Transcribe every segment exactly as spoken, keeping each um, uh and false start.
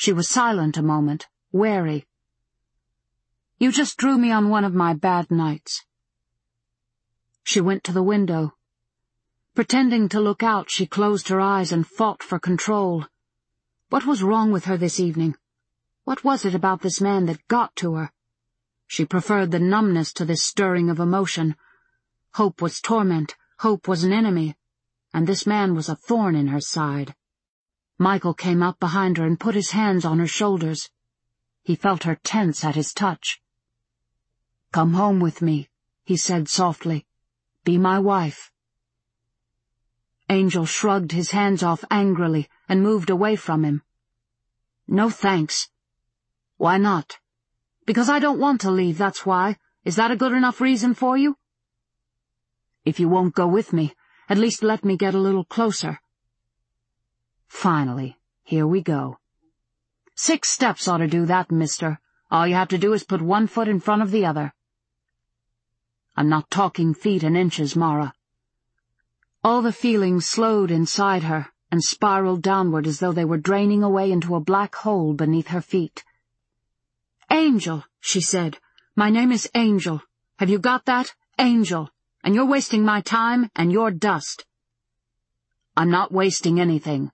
She was silent a moment, wary. "You just drew me on one of my bad nights." She went to the window. Pretending to look out, she closed her eyes and fought for control. What was wrong with her this evening? What was it about this man that got to her? She preferred the numbness to this stirring of emotion. Hope was torment, hope was an enemy, and this man was a thorn in her side. Michael came up behind her and put his hands on her shoulders. He felt her tense at his touch. "Come home with me," he said softly. "Be my wife." Angel shrugged his hands off angrily and moved away from him. "No thanks." "Why not?" "Because I don't want to leave, that's why. Is that a good enough reason for you?" "If you won't go with me, at least let me get a little closer." Finally, here we go. Six steps ought to do that, mister. All you have to do is put one foot in front of the other. I'm not talking feet and inches, Mara. All the feelings slowed inside her and spiraled downward as though they were draining away into a black hole beneath her feet. "Angel," she said. "My name is Angel. Have you got that? Angel. And you're wasting my time, and you're dust." "I'm not wasting anything."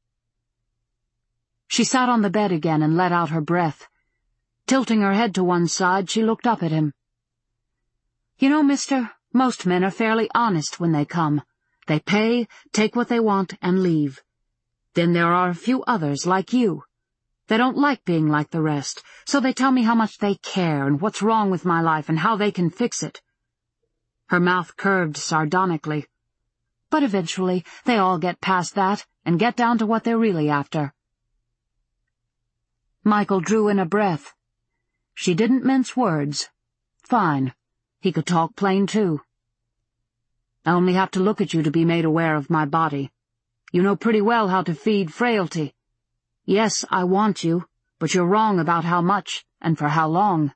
She sat on the bed again and let out her breath. Tilting her head to one side, she looked up at him. "You know, mister, most men are fairly honest when they come. They pay, take what they want, and leave. Then there are a few others, like you. They don't like being like the rest, so they tell me how much they care and what's wrong with my life and how they can fix it." Her mouth curved sardonically. "But eventually they all get past that and get down to what they're really after." Michael drew in a breath. She didn't mince words. Fine. He could talk plain, too. "I only have to look at you to be made aware of my body. You know pretty well how to feed frailty. Yes, I want you, but you're wrong about how much and for how long."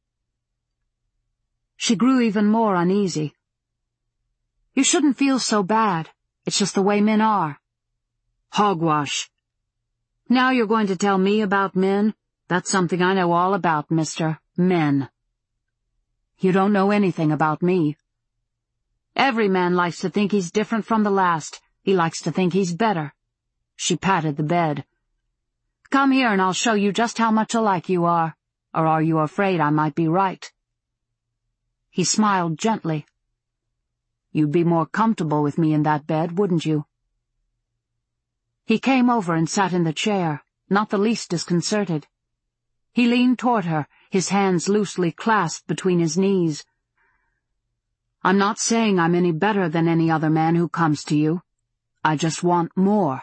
She grew even more uneasy. "You shouldn't feel so bad. It's just the way men are." "Hogwash." "Now you're going to tell me about men? That's something I know all about, mister. Men." "You don't know anything about me." "Every man likes to think he's different from the last. He likes to think he's better." She patted the bed. "Come here and I'll show you just how much alike you are. Or are you afraid I might be right?" He smiled gently. "You'd be more comfortable with me in that bed, wouldn't you?" He came over and sat in the chair, not the least disconcerted. He leaned toward her, his hands loosely clasped between his knees. "I'm not saying I'm any better than any other man who comes to you. I just want more."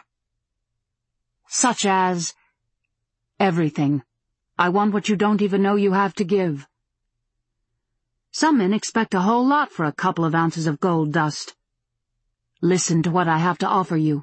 "Such as?" "Everything. I want what you don't even know you have to give." "Some men expect a whole lot for a couple of ounces of gold dust." "Listen to what I have to offer you."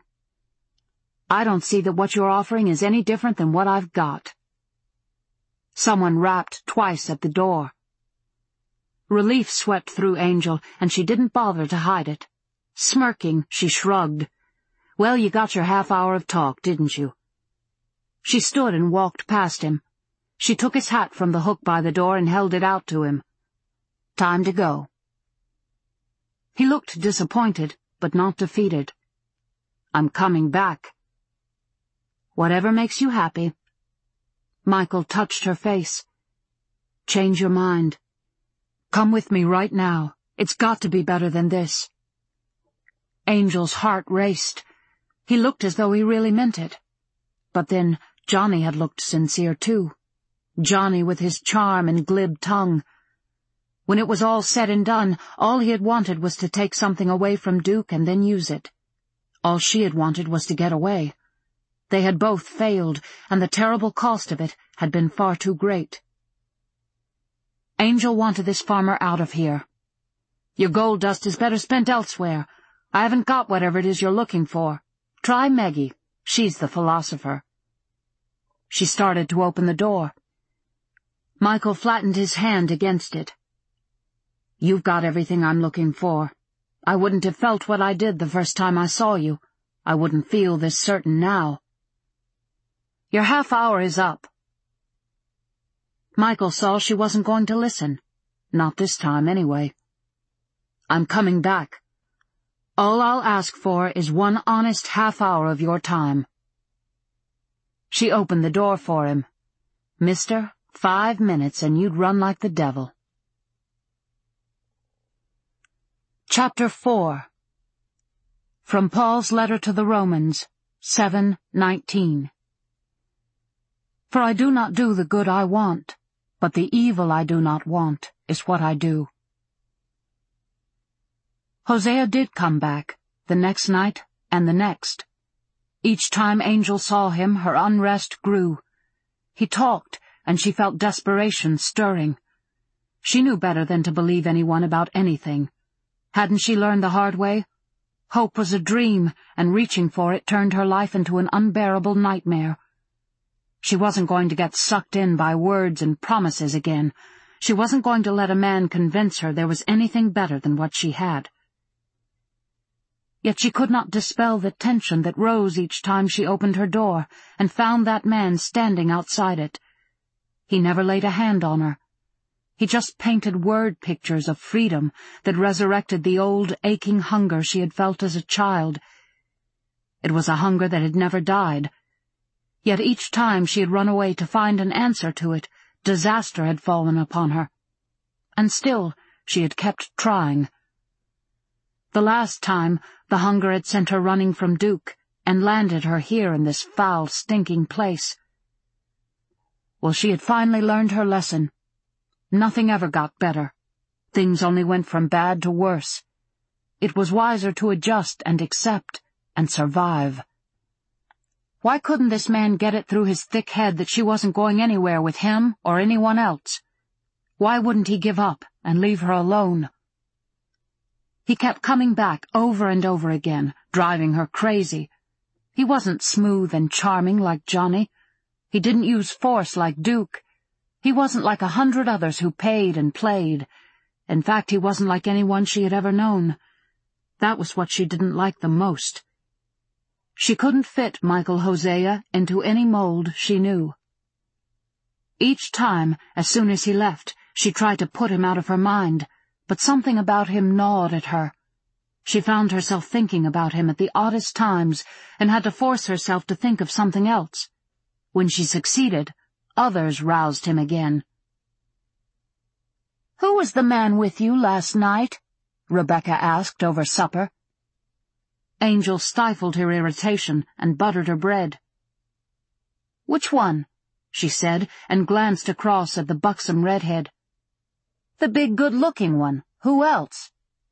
"I don't see that what you're offering is any different than what I've got." Someone rapped twice at the door. Relief swept through Angel, and she didn't bother to hide it. Smirking, she shrugged. "Well, you got your half hour of talk, didn't you?" She stood and walked past him. She took his hat from the hook by the door and held it out to him. "Time to go." He looked disappointed, but not defeated. "I'm coming back." "Whatever makes you happy." Michael touched her face. "Change your mind. Come with me right now. It's got to be better than this." Angel's heart raced. He looked as though he really meant it. But then Johnny had looked sincere too. Johnny with his charm and glib tongue. When it was all said and done, all he had wanted was to take something away from Duke and then use it. All she had wanted was to get away. They had both failed, and the terrible cost of it had been far too great. Angel wanted this farmer out of here. "Your gold dust is better spent elsewhere. I haven't got whatever it is you're looking for. Try Meggie. She's the philosopher." She started to open the door. Michael flattened his hand against it. "You've got everything I'm looking for. I wouldn't have felt what I did the first time I saw you. I wouldn't feel this certain now." Your half hour is up. Michael saw she wasn't going to listen. Not this time, anyway. I'm coming back. All I'll ask for is one honest half hour of your time. She opened the door for him. Mister, five minutes and you'd run like the devil. Chapter four. From Paul's Letter to the Romans, seven nineteen. For I do not do the good I want, but the evil I do not want is what I do. Hosea did come back, the next night and the next. Each time Angel saw him, her unrest grew. He talked, and she felt desperation stirring. She knew better than to believe anyone about anything. Hadn't she learned the hard way? Hope was a dream, and reaching for it turned her life into an unbearable nightmare. She wasn't going to get sucked in by words and promises again. She wasn't going to let a man convince her there was anything better than what she had. Yet she could not dispel the tension that rose each time she opened her door and found that man standing outside it. He never laid a hand on her. He just painted word pictures of freedom that resurrected the old aching hunger she had felt as a child. It was a hunger that had never died. Yet each time she had run away to find an answer to it, disaster had fallen upon her. And still she had kept trying. The last time, the hunger had sent her running from Duke, and landed her here in this foul, stinking place. Well, she had finally learned her lesson. Nothing ever got better. Things only went from bad to worse. It was wiser to adjust and accept and survive. Why couldn't this man get it through his thick head that she wasn't going anywhere with him or anyone else? Why wouldn't he give up and leave her alone? He kept coming back over and over again, driving her crazy. He wasn't smooth and charming like Johnny. He didn't use force like Duke. He wasn't like a hundred others who paid and played. In fact, he wasn't like anyone she had ever known. That was what she didn't like the most. She couldn't fit Michael Hosea into any mold she knew. Each time, as soon as he left, she tried to put him out of her mind, but something about him gnawed at her. She found herself thinking about him at the oddest times and had to force herself to think of something else. When she succeeded, others roused him again. "Who was the man with you last night?" Rebecca asked over supper. Angel stifled her irritation and buttered her bread. "Which one?" she said, and glanced across at the buxom redhead. "The big good-looking one. Who else?"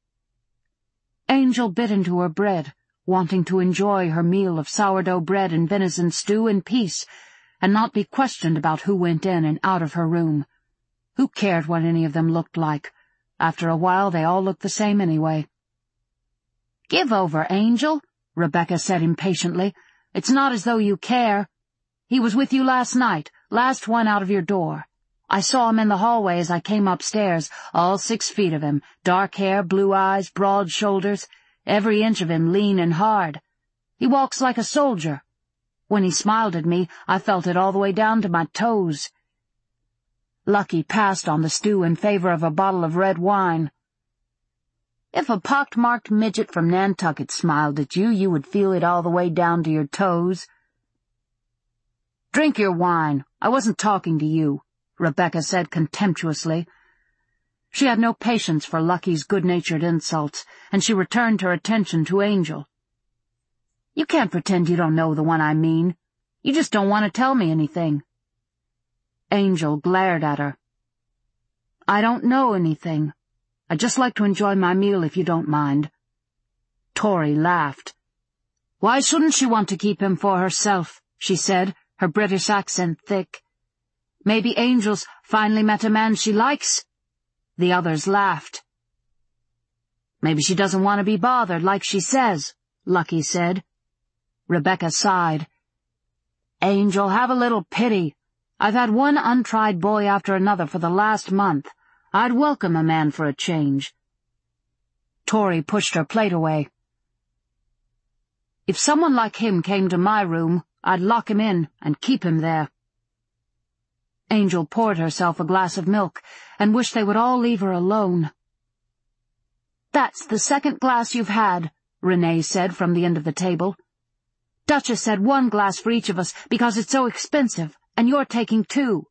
Angel bit into her bread, wanting to enjoy her meal of sourdough bread and venison stew in peace, and not be questioned about who went in and out of her room. Who cared what any of them looked like? After a while they all looked the same anyway. "Give over, Angel," Rebecca said impatiently. "It's not as though you care. He was with you last night, last one out of your door. I saw him in the hallway as I came upstairs, all six feet of him, dark hair, blue eyes, broad shoulders, every inch of him lean and hard. He walks like a soldier. When he smiled at me, I felt it all the way down to my toes." Lucky passed on the stew in favor of a bottle of red wine. "If a pockmarked midget from Nantucket smiled at you, you would feel it all the way down to your toes." "Drink your wine. I wasn't talking to you," Rebecca said contemptuously. She had no patience for Lucky's good-natured insults, and she returned her attention to Angel. "You can't pretend you don't know the one I mean. You just don't want to tell me anything." Angel glared at her. "I don't know anything. I'd just like to enjoy my meal if you don't mind." Tori laughed. "Why shouldn't she want to keep him for herself?" she said, her British accent thick. "Maybe Angel's finally met a man she likes." The others laughed. "Maybe she doesn't want to be bothered like she says," Lucky said. Rebecca sighed. "Angel, have a little pity. I've had one untried boy after another for the last month. I'd welcome a man for a change." Tori pushed her plate away. "If someone like him came to my room, I'd lock him in and keep him there." Angel poured herself a glass of milk and wished they would all leave her alone. "That's the second glass you've had," Renee said from the end of the table. "Duchess said one glass for each of us because it's so expensive, and you're taking two."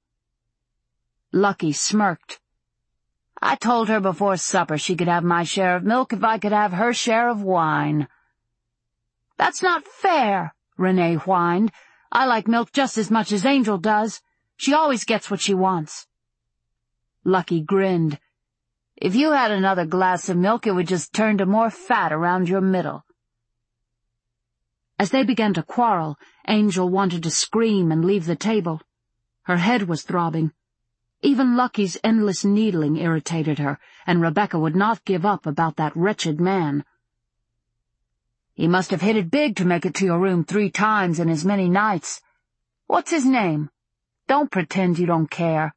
Lucky smirked. "I told her before supper she could have my share of milk if I could have her share of wine." "That's not fair," Renee whined. "I like milk just as much as Angel does. She always gets what she wants." Lucky grinned. "If you had another glass of milk, it would just turn to more fat around your middle." As they began to quarrel, Angel wanted to scream and leave the table. Her head was throbbing. Even Lucky's endless needling irritated her, and Rebecca would not give up about that wretched man. "He must have hit it big to make it to your room three times in as many nights. What's his name? Don't pretend you don't care."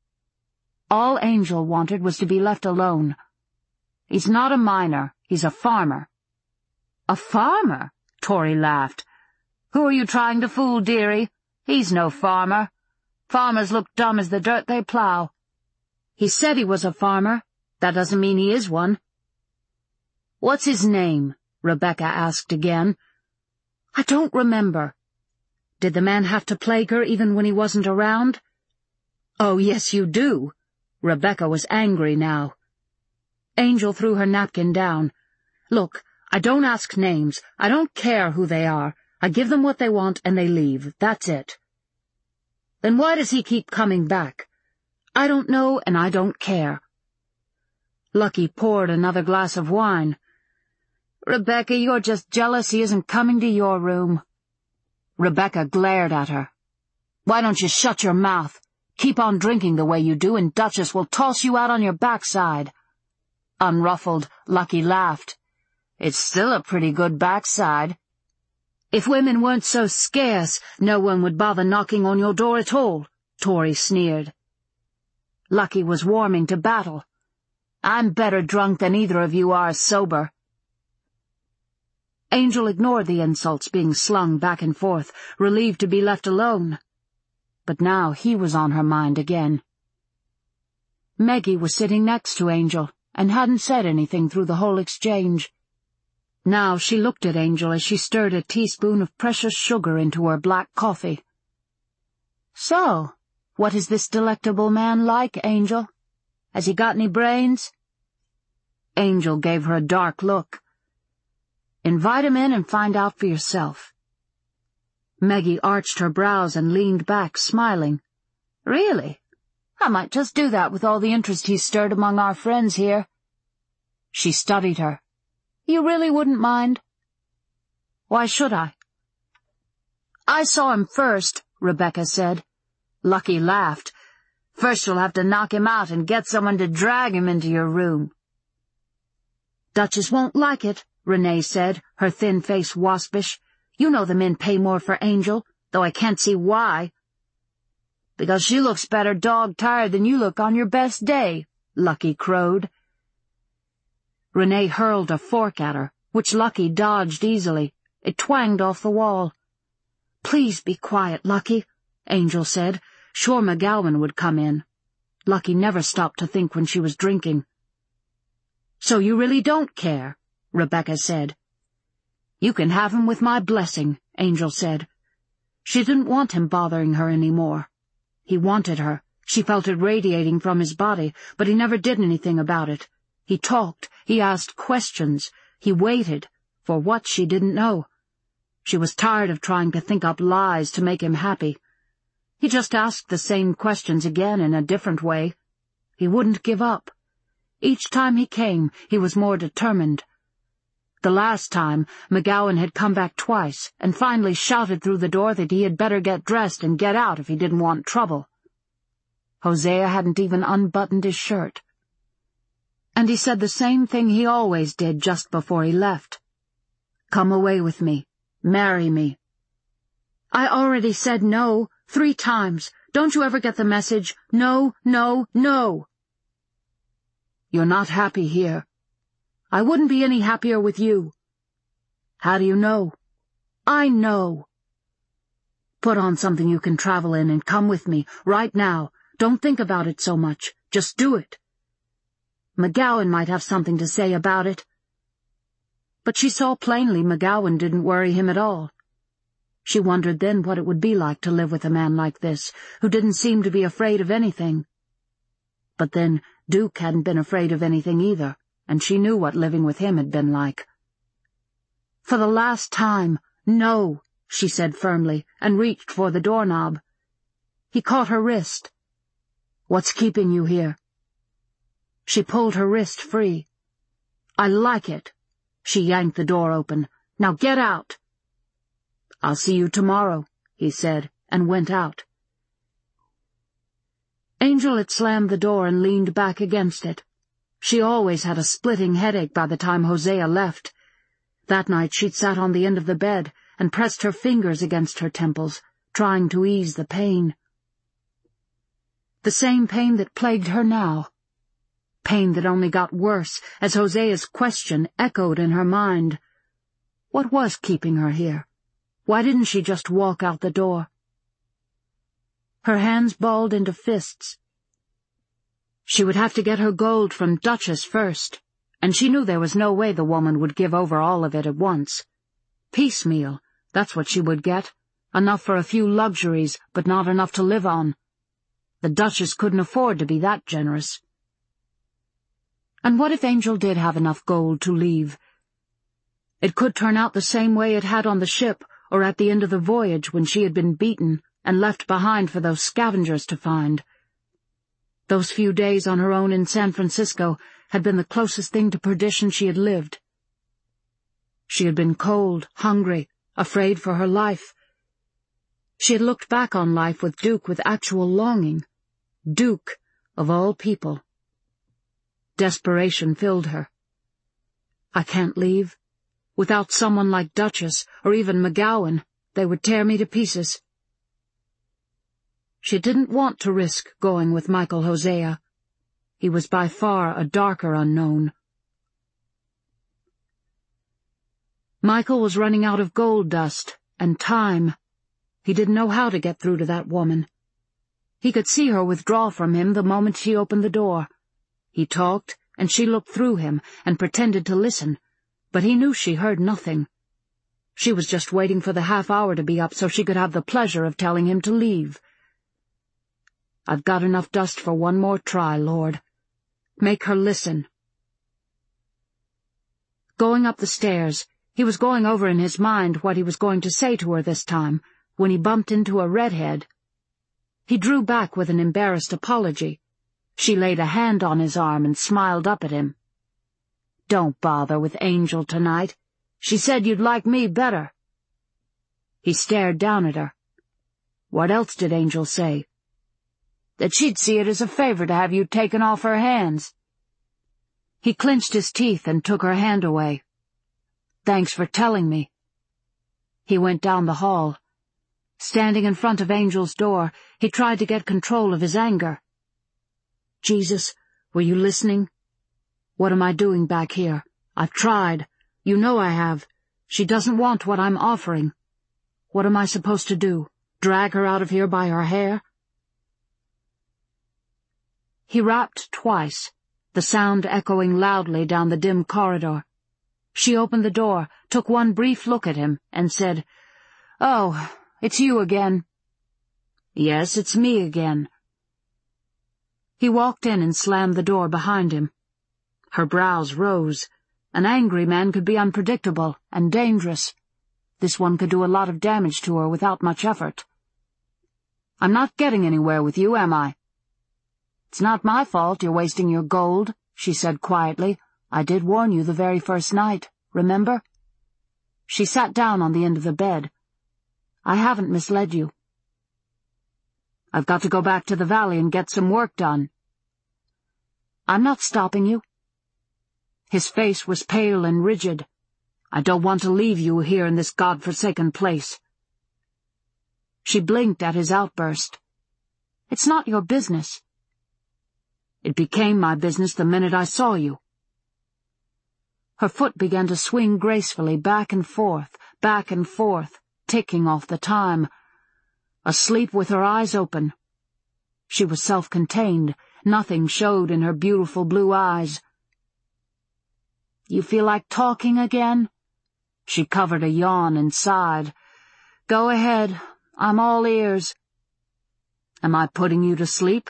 All Angel wanted was to be left alone. "He's not a miner, he's a farmer." "A farmer?" Tori laughed. "Who are you trying to fool, dearie? He's no farmer. Farmers look dumb as the dirt they plow." "He said he was a farmer. That doesn't mean he is one." "What's his name?" Rebecca asked again. "I don't remember." Did the man have to plague her even when he wasn't around? "Oh, yes, you do." Rebecca was angry now. Angel threw her napkin down. "Look, I don't ask names. I don't care who they are. I give them what they want and they leave. That's it." "Then why does he keep coming back?" "I don't know and I don't care." Lucky poured another glass of wine. "Rebecca, you're just jealous he isn't coming to your room." Rebecca glared at her. "Why don't you shut your mouth? Keep on drinking the way you do, and Duchess will toss you out on your backside." Unruffled, Lucky laughed. "It's still a pretty good backside." "If women weren't so scarce, no one would bother knocking on your door at all," Tori sneered. Lucky was warming to battle. "I'm better drunk than either of you are sober." Angel ignored the insults being slung back and forth, relieved to be left alone. But now he was on her mind again. Meggie was sitting next to Angel, and hadn't said anything through the whole exchange. Now she looked at Angel as she stirred a teaspoon of precious sugar into her black coffee. "So, what is this delectable man like, Angel? Has he got any brains?" Angel gave her a dark look. "Invite him in and find out for yourself." Meggie arched her brows and leaned back, smiling. "Really? I might just do that with all the interest he's stirred among our friends here." She studied her. "You really wouldn't mind?" "Why should I?" "I saw him first," Rebecca said. Lucky laughed. "First you'll have to knock him out and get someone to drag him into your room." "Duchess won't like it," Renee said, her thin face waspish. "You know the men pay more for Angel, though I can't see why." "Because she looks better dog-tired than you look on your best day," Lucky crowed. Renee hurled a fork at her, which Lucky dodged easily. It twanged off the wall. "Please be quiet, Lucky," Angel said. Sure McGowan would come in. Lucky never stopped to think when she was drinking. "So you really don't care?" Rebecca said. "You can have him with my blessing," Angel said. She didn't want him bothering her any more. He wanted her. She felt it radiating from his body, but he never did anything about it. He talked, he asked questions, he waited, for what she didn't know. She was tired of trying to think up lies to make him happy. He just asked the same questions again in a different way. He wouldn't give up. Each time he came, he was more determined. The last time, McGowan had come back twice, and finally shouted through the door that he had better get dressed and get out if he didn't want trouble. Hosea hadn't even unbuttoned his shirt. And he said the same thing he always did just before he left. "Come away with me. Marry me." "I already said no, three times. Don't you ever get the message? No, no, no." "You're not happy here." "I wouldn't be any happier with you." "How do you know?" "I know." Put on something you can travel in and come with me, right now. Don't think about it so much. Just do it. McGowan might have something to say about it. But she saw plainly McGowan didn't worry him at all. She wondered then what it would be like to live with a man like this, who didn't seem to be afraid of anything. But then Duke hadn't been afraid of anything either, and she knew what living with him had been like. For the last time, no, she said firmly, and reached for the doorknob. He caught her wrist. What's keeping you here? She pulled her wrist free. I like it. She yanked the door open. Now get out. I'll see you tomorrow, he said, and went out. Angel had slammed the door and leaned back against it. She always had a splitting headache by the time Hosea left. That night she'd sat on the end of the bed and pressed her fingers against her temples, trying to ease the pain. The same pain that plagued her now. Pain that only got worse as Hosea's question echoed in her mind. What was keeping her here? Why didn't she just walk out the door? Her hands balled into fists. She would have to get her gold from Duchess first, and she knew there was no way the woman would give over all of it at once. Piecemeal, that's what she would get. Enough for a few luxuries, but not enough to live on. The Duchess couldn't afford to be that generous. And what if Angel did have enough gold to leave? It could turn out the same way it had on the ship, or at the end of the voyage when she had been beaten and left behind for those scavengers to find. Those few days on her own in San Francisco had been the closest thing to perdition she had lived. She had been cold, hungry, afraid for her life. She had looked back on life with Duke with actual longing. Duke, of all people. Desperation filled her. I can't leave. Without someone like Duchess, or even McGowan, they would tear me to pieces. She didn't want to risk going with Michael Hosea. He was by far a darker unknown. Michael was running out of gold dust and time. He didn't know how to get through to that woman. He could see her withdraw from him the moment she opened the door. He talked, and she looked through him and pretended to listen, but he knew she heard nothing. She was just waiting for the half hour to be up so she could have the pleasure of telling him to leave. I've got enough dust for one more try, Lord. Make her listen. Going up the stairs, he was going over in his mind what he was going to say to her this time, when he bumped into a redhead. He drew back with an embarrassed apology. She laid a hand on his arm and smiled up at him. Don't bother with Angel tonight. She said you'd like me better. He stared down at her. What else did Angel say? That she'd see it as a favor to have you taken off her hands. He clenched his teeth and took her hand away. Thanks for telling me. He went down the hall. Standing in front of Angel's door, he tried to get control of his anger. Jesus, were you listening? What am I doing back here? I've tried. You know I have. She doesn't want what I'm offering. What am I supposed to do? Drag her out of here by her hair? He rapped twice, the sound echoing loudly down the dim corridor. She opened the door, took one brief look at him, and said, "Oh, it's you again." "Yes, it's me again." He walked in and slammed the door behind him. Her brows rose. An angry man could be unpredictable and dangerous. This one could do a lot of damage to her without much effort. "I'm not getting anywhere with you, am I?" "It's not my fault you're wasting your gold," she said quietly. "I did warn you the very first night, remember?" She sat down on the end of the bed. "I haven't misled you." "I've got to go back to the valley and get some work done." "I'm not stopping you." His face was pale and rigid. "I don't want to leave you here in this God-forsaken place." She blinked at his outburst. "It's not your business." "It became my business the minute I saw you." Her foot began to swing gracefully back and forth, back and forth, ticking off the time. asleep with her eyes open. She was self-contained. Nothing showed in her beautiful blue eyes. "You feel like talking again?" She covered a yawn and sighed. "Go ahead. I'm all ears." "Am I putting you to sleep?"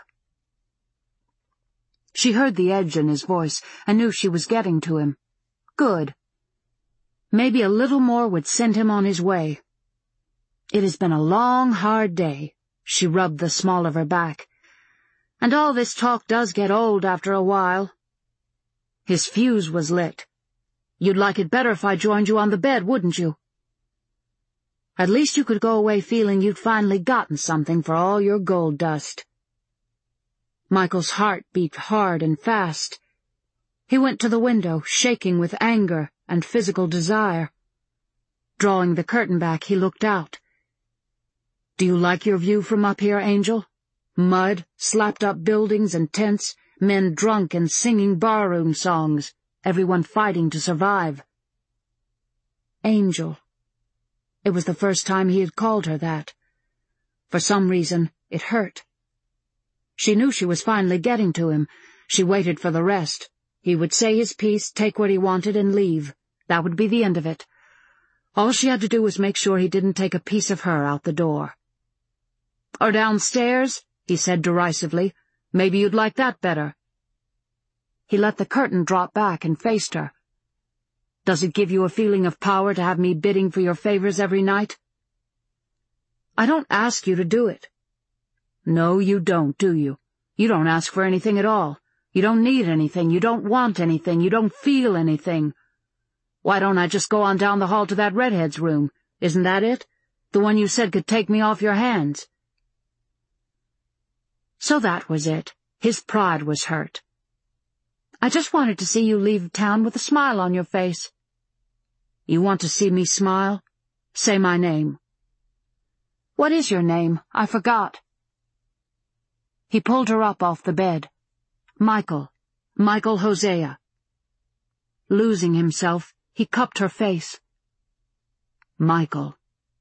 She heard the edge in his voice and knew she was getting to him. Good. Maybe a little more would send him on his way. "It has been a long, hard day." She rubbed the small of her back. "And all this talk does get old after a while." His fuse was lit. "You'd like it better if I joined you on the bed, wouldn't you?" "At least you could go away feeling you'd finally gotten something for all your gold dust." Michael's heart beat hard and fast. He went to the window, shaking with anger and physical desire. Drawing the curtain back, he looked out. "Do you like your view from up here, Angel? Mud, slapped-up buildings and tents, men drunk and singing barroom songs, everyone fighting to survive." Angel. It was the first time he had called her that. For some reason, it hurt. She knew she was finally getting to him. She waited for the rest. He would say his piece, take what he wanted, and leave. That would be the end of it. All she had to do was make sure he didn't take a piece of her out the door. "Or downstairs?" he said derisively. "Maybe you'd like that better." He let the curtain drop back and faced her. "Does it give you a feeling of power to have me bidding for your favors every night?" "I don't ask you to do it." "No, you don't, do you? You don't ask for anything at all. You don't need anything. You don't want anything. You don't feel anything. Why don't I just go on down the hall to that redhead's room? Isn't that it? The one you said could take me off your hands." So that was it. His pride was hurt. "I just wanted to see you leave town with a smile on your face." "You want to see me smile? Say my name." "What is your name? I forgot." He pulled her up off the bed. Michael. Michael Hosea. Losing himself, he cupped her face. Michael.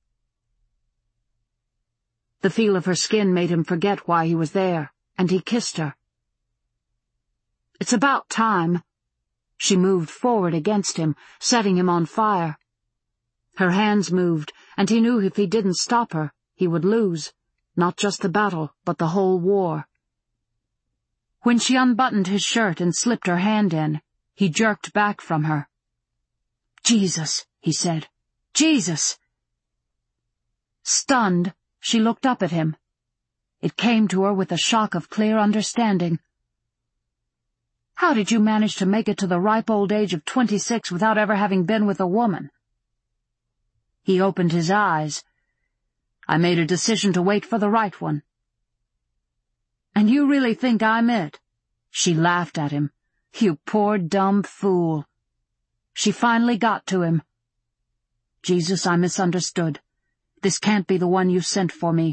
The feel of her skin made him forget why he was there, and he kissed her. "It's about time." She moved forward against him, setting him on fire. Her hands moved, and he knew if he didn't stop her, he would lose, not just the battle, but the whole war. When she unbuttoned his shirt and slipped her hand in, he jerked back from her. "Jesus," he said. "Jesus!" Stunned, she looked up at him. It came to her with a shock of clear understanding. "How did you manage to make it to the ripe old age of twenty-six without ever having been with a woman?" He opened his eyes. "I made a decision to wait for the right one." "And you really think I'm it?" She laughed at him. "You poor dumb fool." She finally got to him. "Jesus, I misunderstood. This can't be the one you sent for me."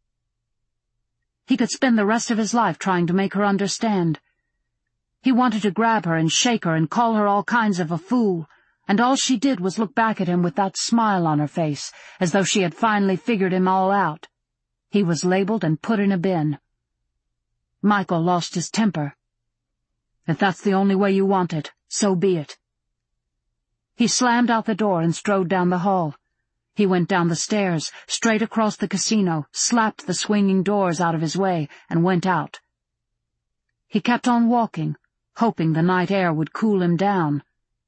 He could spend the rest of his life trying to make her understand. He wanted to grab her and shake her and call her all kinds of a fool, and all she did was look back at him with that smile on her face, as though she had finally figured him all out. He was labeled and put in a bin. Michael lost his temper. "If that's the only way you want it, so be it." He slammed out the door and strode down the hall. He went down the stairs, straight across the casino, slapped the swinging doors out of his way, and went out. He kept on walking, hoping the night air would cool him down.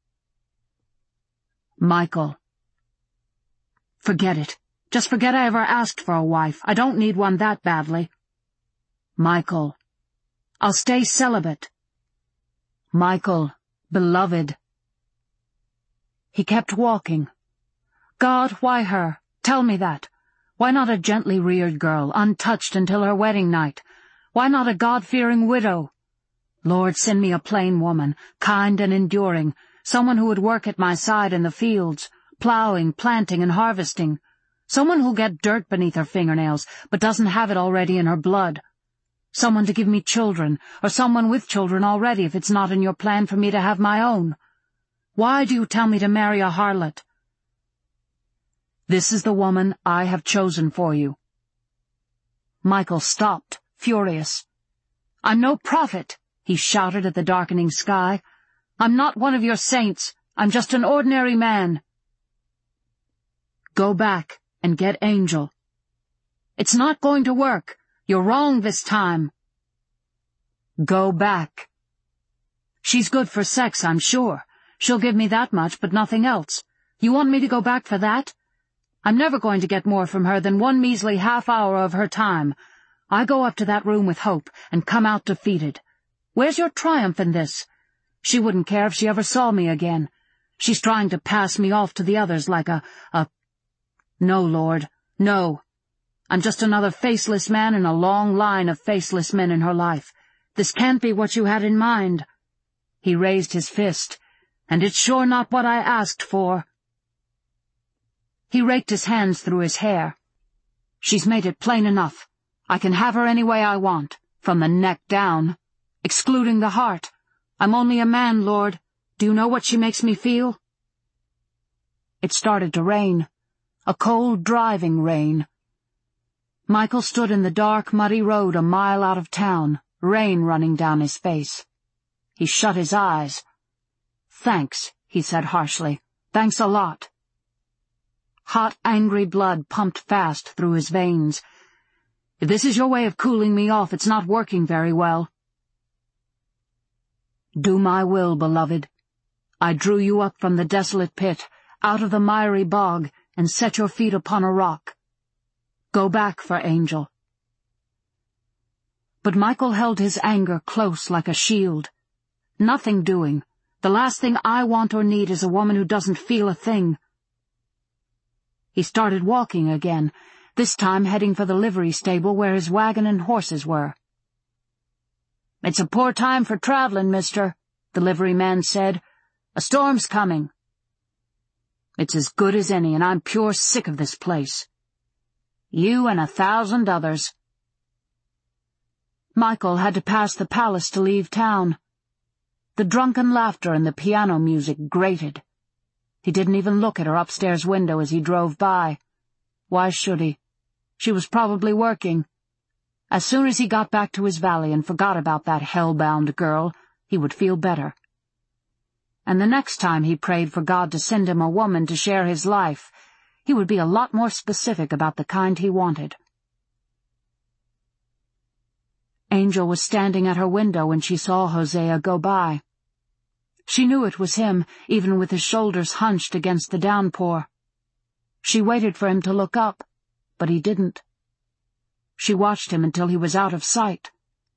Michael. "Forget it. Just forget I ever asked for a wife. I don't need one that badly." Michael. "I'll stay celibate." Michael, beloved. He kept walking. "God, why her? Tell me that. Why not a gently reared girl, untouched until her wedding night? Why not a God-fearing widow? Lord, send me a plain woman, kind and enduring, someone who would work at my side in the fields, plowing, planting, and harvesting, someone who'll get dirt beneath her fingernails, but doesn't have it already in her blood. Someone to give me children, or someone with children already if it's not in your plan for me to have my own. Why do you tell me to marry a harlot? This is the woman I have chosen for you." Michael stopped, furious. "I'm no prophet," he shouted at the darkening sky. "I'm not one of your saints. I'm just an ordinary man." "Go back and get Angel." "It's not going to work. You're wrong this time." "Go back." "She's good for sex, I'm sure. She'll give me that much, but nothing else. You want me to go back for that? I'm never going to get more from her than one measly half hour of her time. I go up to that room with hope and come out defeated. Where's your triumph in this? She wouldn't care if she ever saw me again. She's trying to pass me off to the others like a... a... No, Lord, no. I'm just another faceless man in a long line of faceless men in her life. This can't be what you had in mind." He raised his fist. "And it's sure not what I asked for." He raked his hands through his hair. "She's made it plain enough. I can have her any way I want, from the neck down, excluding the heart. I'm only a man, Lord. Do you know what she makes me feel?" It started to rain, a cold, driving rain. Michael stood in the dark, muddy road a mile out of town, rain running down his face. He shut his eyes. "Thanks," he said harshly. "Thanks a lot." Hot, angry blood pumped fast through his veins. "If this is your way of cooling me off, it's not working very well." "Do my will, beloved. I drew you up from the desolate pit, out of the miry bog, and set your feet upon a rock. Go back for Angel." But Michael held his anger close like a shield. "Nothing doing. The last thing I want or need is a woman who doesn't feel a thing." He started walking again, this time heading for the livery stable where his wagon and horses were. "It's a poor time for traveling, mister," the liveryman said. "A storm's coming." "It's as good as any, and I'm pure sick of this place." "You and a thousand others." Michael had to pass the palace to leave town. The drunken laughter and the piano music grated. He didn't even look at her upstairs window as he drove by. Why should he? She was probably working. As soon as he got back to his valley and forgot about that hell-bound girl, he would feel better. And the next time he prayed for God to send him a woman to share his life, he would be a lot more specific about the kind he wanted. Angel was standing at her window when she saw Hosea go by. She knew it was him, even with his shoulders hunched against the downpour. She waited for him to look up, but he didn't. She watched him until he was out of sight.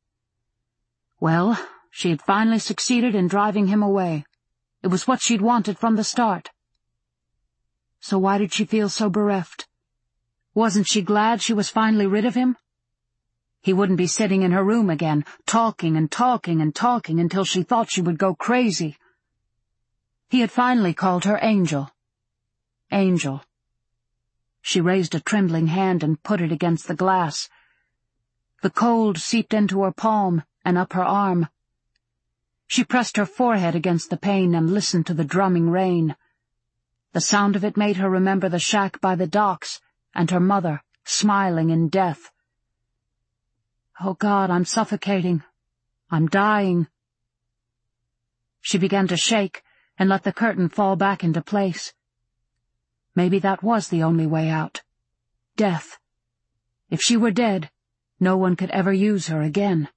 Well, she had finally succeeded in driving him away. It was what she'd wanted from the start. So why did she feel so bereft? Wasn't she glad she was finally rid of him? He wouldn't be sitting in her room again, talking and talking and talking until she thought she would go crazy. He had finally called her Angel. Angel. She raised a trembling hand and put it against the glass. The cold seeped into her palm and up her arm. She pressed her forehead against the pane and listened to the drumming rain. The sound of it made her remember the shack by the docks and her mother, smiling in death. "Oh, God, I'm suffocating. I'm dying." She began to shake and let the curtain fall back into place. Maybe that was the only way out. Death. If she were dead, no one could ever use her again.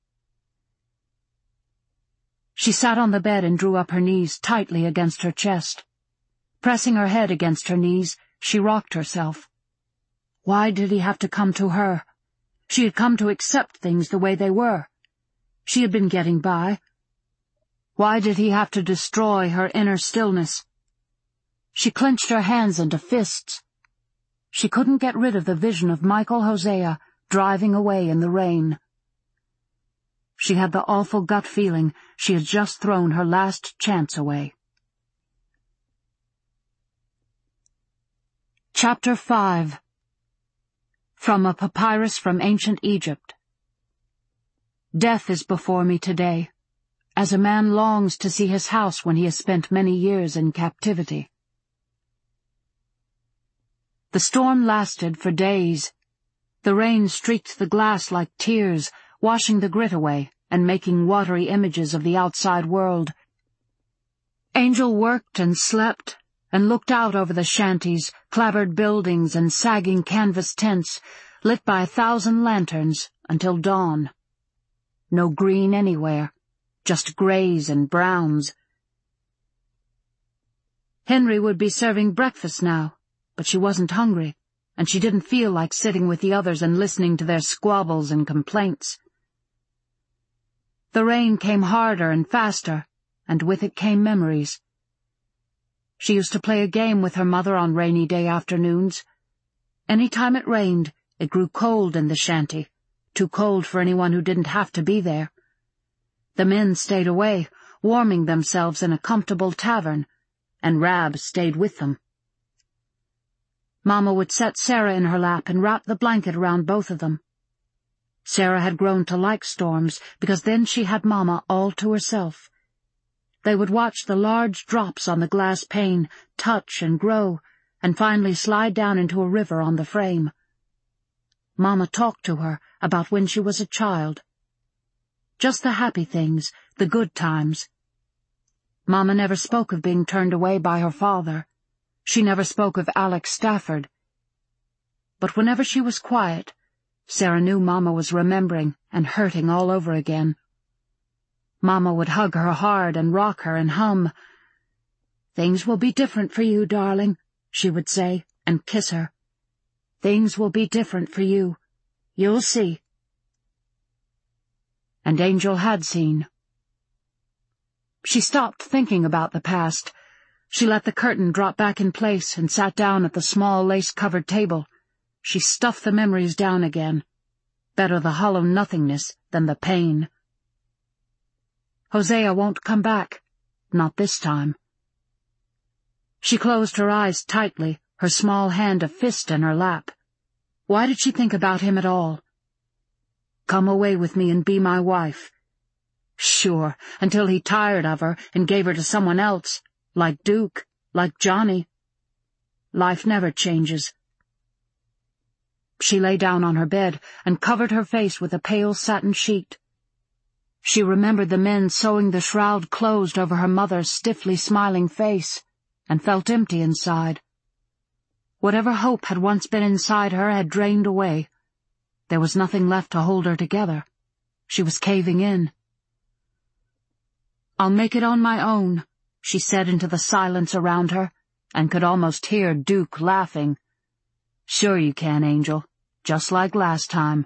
She sat on the bed and drew up her knees tightly against her chest. Pressing her head against her knees, she rocked herself. Why did he have to come to her? She had come to accept things the way they were. She had been getting by. Why did he have to destroy her inner stillness? She clenched her hands into fists. She couldn't get rid of the vision of Michael Hosea driving away in the rain. She had the awful gut feeling she had just thrown her last chance away. Chapter five. From a Papyrus from Ancient Egypt. Death is before me today, as a man longs to see his house when he has spent many years in captivity. The storm lasted for days. The rain streaked the glass like tears, washing the grit away and making watery images of the outside world. Angel worked and slept and looked out over the shanties, clapboard buildings, and sagging canvas tents, lit by a thousand lanterns, until dawn. No green anywhere, just grays and browns. Henry would be serving breakfast now, but she wasn't hungry, and she didn't feel like sitting with the others and listening to their squabbles and complaints. The rain came harder and faster, and with it came memories. She used to play a game with her mother on rainy day afternoons. Any time it rained, it grew cold in the shanty, too cold for anyone who didn't have to be there. The men stayed away, warming themselves in a comfortable tavern, and Rab stayed with them. Mama would set Sarah in her lap and wrap the blanket around both of them. Sarah had grown to like storms, because then she had Mama all to herself. They would watch the large drops on the glass pane touch and grow, and finally slide down into a river on the frame. Mama talked to her about when she was a child. Just the happy things, the good times. Mama never spoke of being turned away by her father. She never spoke of Alex Stafford. But whenever she was quiet, Sarah knew Mama was remembering and hurting all over again. Mama would hug her hard and rock her and hum. "Things will be different for you, darling," she would say, and kiss her. "Things will be different for you. You'll see." And Angel had seen. She stopped thinking about the past. She let the curtain drop back in place and sat down at the small lace-covered table. She stuffed the memories down again. Better the hollow nothingness than the pain. Hosea won't come back. Not this time. She closed her eyes tightly, her small hand a fist in her lap. Why did she think about him at all? Come away with me and be my wife. Sure, until he tired of her and gave her to someone else, like Duke, like Johnny. Life never changes. She lay down on her bed and covered her face with a pale satin sheet. She remembered the men sewing the shroud closed over her mother's stiffly smiling face, and felt empty inside. Whatever hope had once been inside her had drained away. There was nothing left to hold her together. She was caving in. "I'll make it on my own," she said into the silence around her, and could almost hear Duke laughing. "Sure you can, Angel, just like last time."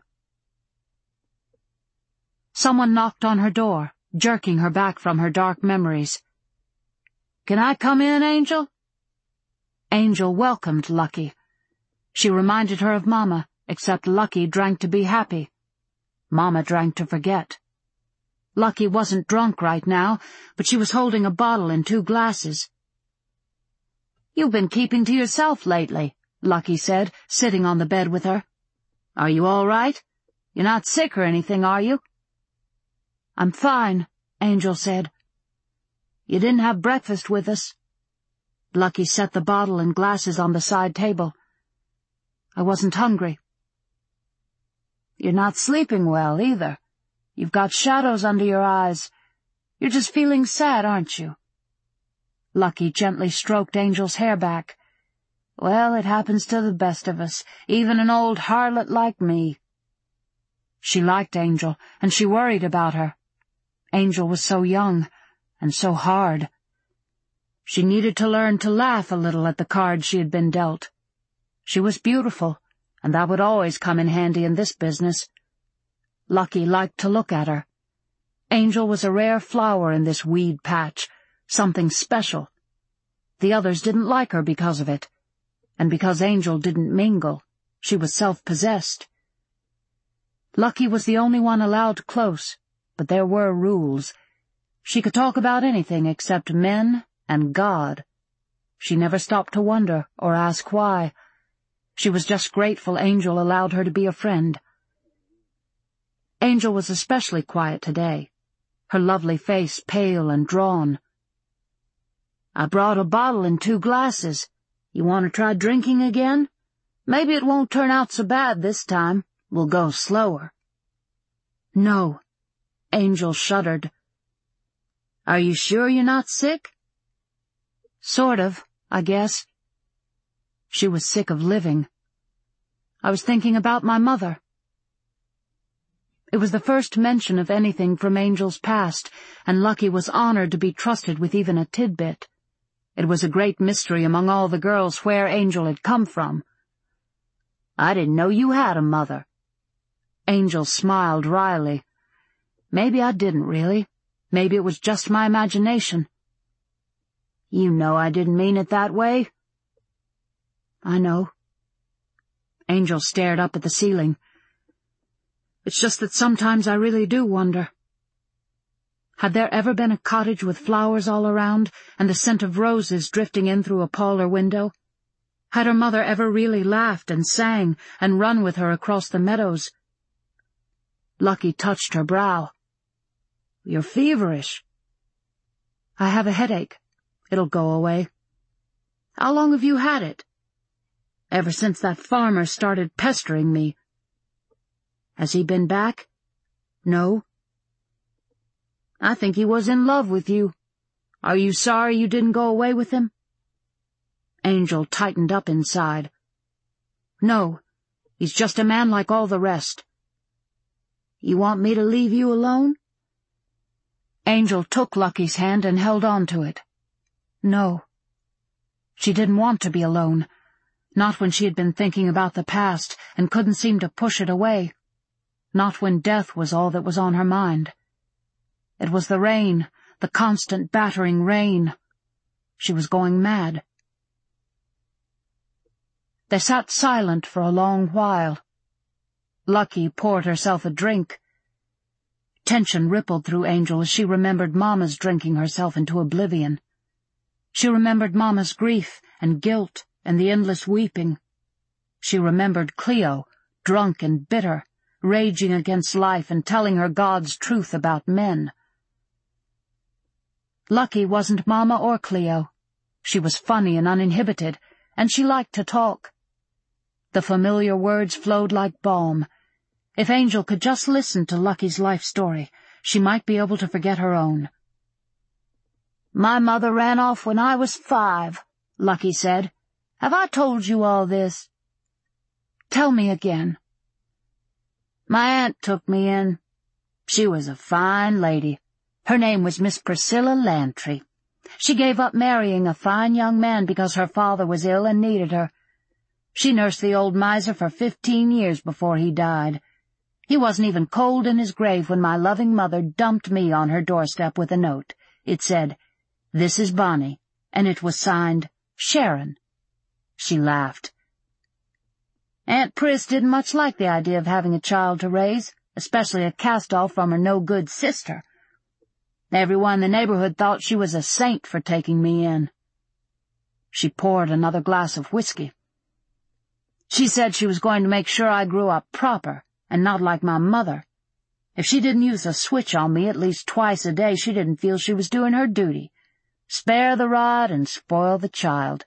Someone knocked on her door, jerking her back from her dark memories. "Can I come in, Angel?" Angel welcomed Lucky. She reminded her of Mama, except Lucky drank to be happy. Mama drank to forget. Lucky wasn't drunk right now, but she was holding a bottle and two glasses. "You've been keeping to yourself lately," Lucky said, sitting on the bed with her. "Are you all right? You're not sick or anything, are you?" "I'm fine," Angel said. "You didn't have breakfast with us." Lucky set the bottle and glasses on the side table. "I wasn't hungry." "You're not sleeping well, either. You've got shadows under your eyes. You're just feeling sad, aren't you?" Lucky gently stroked Angel's hair back. "Well, it happens to the best of us, even an old harlot like me." She liked Angel, and she worried about her. Angel was so young, and so hard. She needed to learn to laugh a little at the cards she had been dealt. She was beautiful, and that would always come in handy in this business. Lucky liked to look at her. Angel was a rare flower in this weed patch, something special. The others didn't like her because of it, and because Angel didn't mingle, she was self-possessed. Lucky was the only one allowed close, but there were rules. She could talk about anything except men and God. She never stopped to wonder or ask why. She was just grateful Angel allowed her to be a friend. Angel was especially quiet today, her lovely face pale and drawn. "I brought a bottle and two glasses. You want to try drinking again? Maybe it won't turn out so bad this time." We'll go slower." "No." Angel shuddered. "Are you sure you're not sick?" "Sort of, I guess." She was sick of living. "I was thinking about my mother." It was the first mention of anything from Angel's past, and Lucky was honored to be trusted with even a tidbit. It was a great mystery among all the girls where Angel had come from. "I didn't know you had a mother." Angel smiled wryly. "Maybe I didn't really. Maybe it was just my imagination." "You know I didn't mean it that way." "I know." Angel stared up at the ceiling. "It's just that sometimes I really do wonder. Had there ever been a cottage with flowers all around, and the scent of roses drifting in through a parlor window? Had her mother ever really laughed and sang and run with her across the meadows?" Lucky touched her brow. "You're feverish." "I have a headache. It'll go away." "How long have you had it?" "Ever since that farmer started pestering me." "Has he been back?" "No." "I think he was in love with you. Are you sorry you didn't go away with him?" Angel tightened up inside. "No, he's just a man like all the rest." "You want me to leave you alone?" Angel took Lucky's hand and held on to it. No. She didn't want to be alone, not when she had been thinking about the past and couldn't seem to push it away, not when death was all that was on her mind. It was the rain, the constant battering rain. She was going mad. They sat silent for a long while. Lucky poured herself a drink. Tension rippled through Angel as she remembered Mama's drinking herself into oblivion. She remembered Mama's grief and guilt and the endless weeping. She remembered Cleo, drunk and bitter, raging against life and telling her God's truth about men. Lucky wasn't Mama or Cleo. She was funny and uninhibited, and she liked to talk. The familiar words flowed like balm. If Angel could just listen to Lucky's life story, she might be able to forget her own. "My mother ran off when I was five," Lucky said. "Have I told you all this?" "Tell me again." "My aunt took me in. She was a fine lady. Her name was Miss Priscilla Lantry. She gave up marrying a fine young man because her father was ill and needed her. She nursed the old miser for fifteen years before he died. He wasn't even cold in his grave when my loving mother dumped me on her doorstep with a note. It said, 'This is Bonnie,' and it was signed Sharon." She laughed. "Aunt Pris didn't much like the idea of having a child to raise, especially a cast-off from her no-good sister. Everyone in the neighborhood thought she was a saint for taking me in." She poured another glass of whiskey. "She said she was going to make sure I grew up proper, and not like my mother. If she didn't use a switch on me at least twice a day, she didn't feel she was doing her duty. Spare the rod and spoil the child."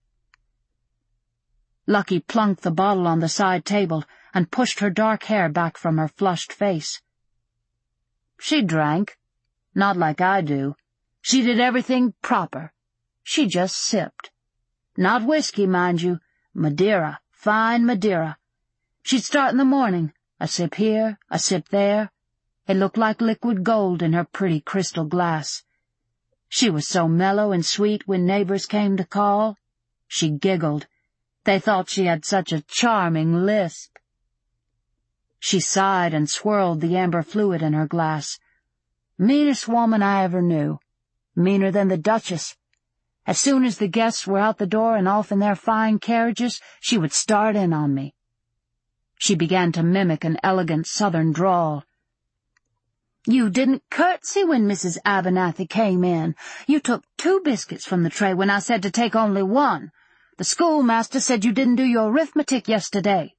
Lucky plunked the bottle on the side table and pushed her dark hair back from her flushed face. "She drank. Not like I do. She did everything proper. She just sipped. Not whiskey, mind you. Madeira, fine Madeira. She'd start in the morning, a sip here, a sip there. It looked like liquid gold in her pretty crystal glass. She was so mellow and sweet when neighbors came to call. She giggled. They thought she had such a charming lisp." She sighed and swirled the amber fluid in her glass. "Meanest woman I ever knew. Meaner than the Duchess. As soon as the guests were out the door and off in their fine carriages, she would start in on me." She began to mimic an elegant southern drawl. "You didn't curtsy when Missus Abernathy came in. You took two biscuits from the tray when I said to take only one. The schoolmaster said you didn't do your arithmetic yesterday."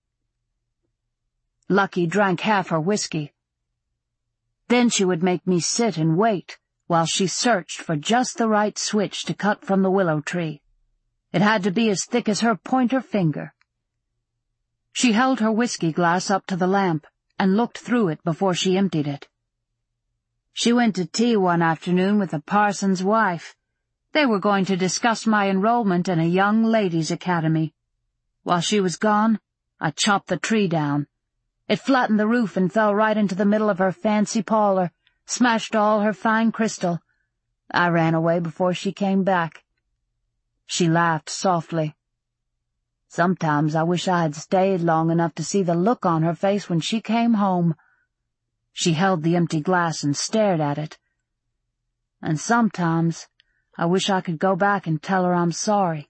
Lucky drank half her whiskey. Then she would make me sit and wait while she searched for just the right switch to cut from the willow tree. It had to be as thick as her pointer finger. She held her whiskey glass up to the lamp and looked through it before she emptied it. She went to tea one afternoon with the parson's wife. They were going to discuss my enrollment in a young ladies' academy. While she was gone, I chopped the tree down. It flattened the roof and fell right into the middle of her fancy parlor, smashed all her fine crystal. I ran away before she came back. She laughed softly. Sometimes I wish I had stayed long enough to see the look on her face when she came home. She held the empty glass and stared at it. And sometimes I wish I could go back and tell her I'm sorry.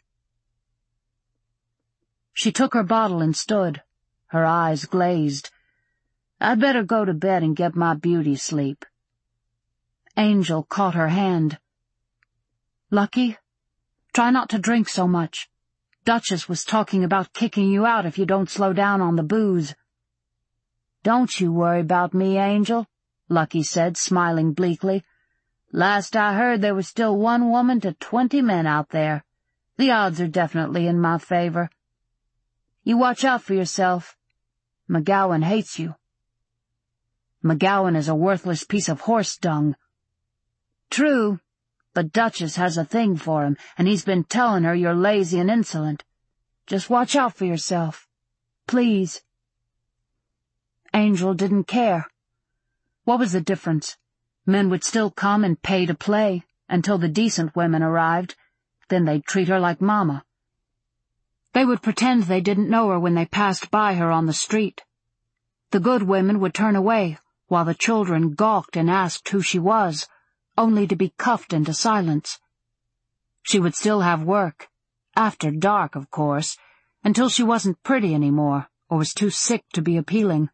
She took her bottle and stood, her eyes glazed. I'd better go to bed and get my beauty sleep. Angel caught her hand. Lucky, try not to drink so much. Duchess was talking about kicking you out if you don't slow down on the booze. Don't you worry about me, Angel, Lucky said, smiling bleakly. Last I heard there was still one woman to twenty men out there. The odds are definitely in my favor. You watch out for yourself. McGowan hates you. McGowan is a worthless piece of horse dung. True, but Duchess has a thing for him, and he's been telling her you're lazy and insolent. Just watch out for yourself. Please. Angel didn't care. What was the difference? Men would still come and pay to play, until the decent women arrived. Then they'd treat her like Mama. They would pretend they didn't know her when they passed by her on the street. The good women would turn away, while the children gawked and asked who she was, only to be cuffed into silence. She would still have work, after dark, of course, until she wasn't pretty anymore, or was too sick to be appealing.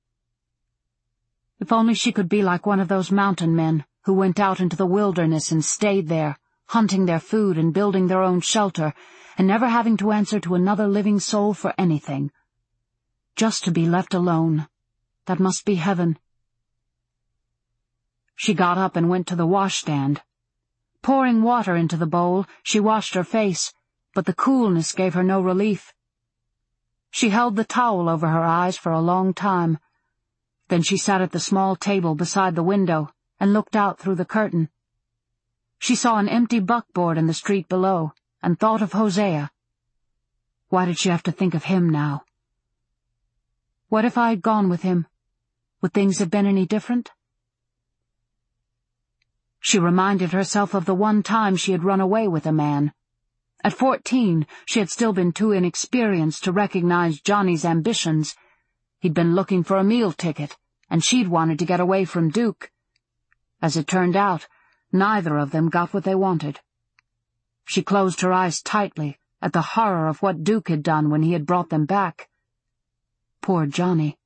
If only she could be like one of those mountain men who went out into the wilderness and stayed there, hunting their food and building their own shelter, and never having to answer to another living soul for anything. Just to be left alone. That must be heaven. She got up and went to the washstand. Pouring water into the bowl, she washed her face, but the coolness gave her no relief. She held the towel over her eyes for a long time. Then she sat at the small table beside the window and looked out through the curtain. She saw an empty buckboard in the street below and thought of Hosea. Why did she have to think of him now? What if I had gone with him? Would things have been any different? She reminded herself of the one time she had run away with a man. At fourteen, she had still been too inexperienced to recognize Johnny's ambitions. He'd been looking for a meal ticket, and she'd wanted to get away from Duke. As it turned out, neither of them got what they wanted. She closed her eyes tightly at the horror of what Duke had done when he had brought them back. Poor Johnny.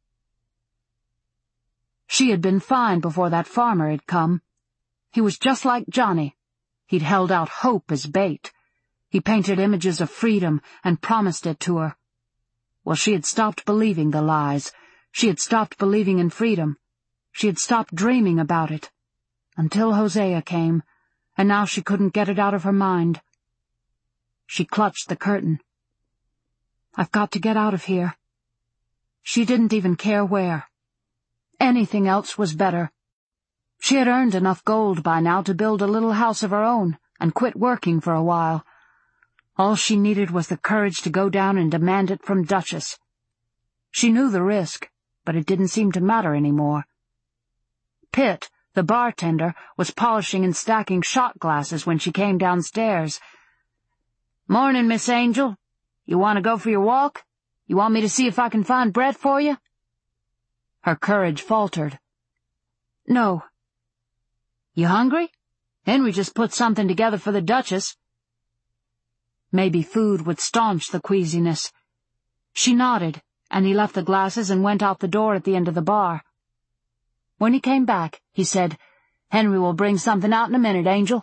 She had been fine before that farmer had come. He was just like Johnny. He'd held out hope as bait. He painted images of freedom and promised it to her. Well, she had stopped believing the lies. She had stopped believing in freedom. She had stopped dreaming about it. Until Hosea came, and now she couldn't get it out of her mind. She clutched the curtain. I've got to get out of here. She didn't even care where. Anything else was better. She had earned enough gold by now to build a little house of her own and quit working for a while. All she needed was the courage to go down and demand it from Duchess. She knew the risk, but it didn't seem to matter anymore. Pitt, the bartender, was polishing and stacking shot glasses when she came downstairs. "Morning, Miss Angel. You want to go for your walk? You want me to see if I can find bread for you?" Her courage faltered. "No." "You hungry? Henry just put something together for the Duchess." Maybe food would staunch the queasiness. She nodded, and he left the glasses and went out the door at the end of the bar. When he came back, he said, "Henry will bring something out in a minute, Angel."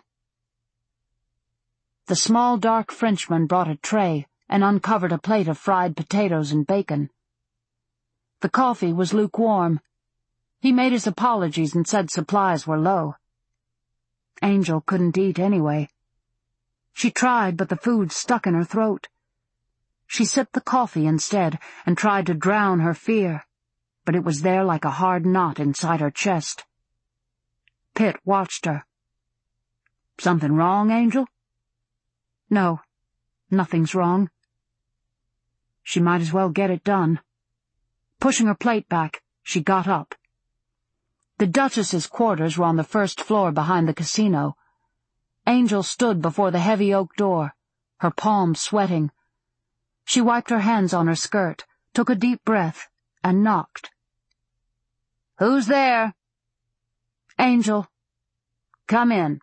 The small, dark Frenchman brought a tray and uncovered a plate of fried potatoes and bacon. The coffee was lukewarm. He made his apologies and said supplies were low. Angel couldn't eat anyway. She tried, but the food stuck in her throat. She sipped the coffee instead and tried to drown her fear, but it was there like a hard knot inside her chest. Pitt watched her. "Something wrong, Angel?" "No, nothing's wrong." She might as well get it done. Pushing her plate back, she got up. The Duchess's quarters were on the first floor behind the casino. Angel stood before the heavy oak door, her palms sweating. She wiped her hands on her skirt, took a deep breath, and knocked. "Who's there?" "Angel." "Come in."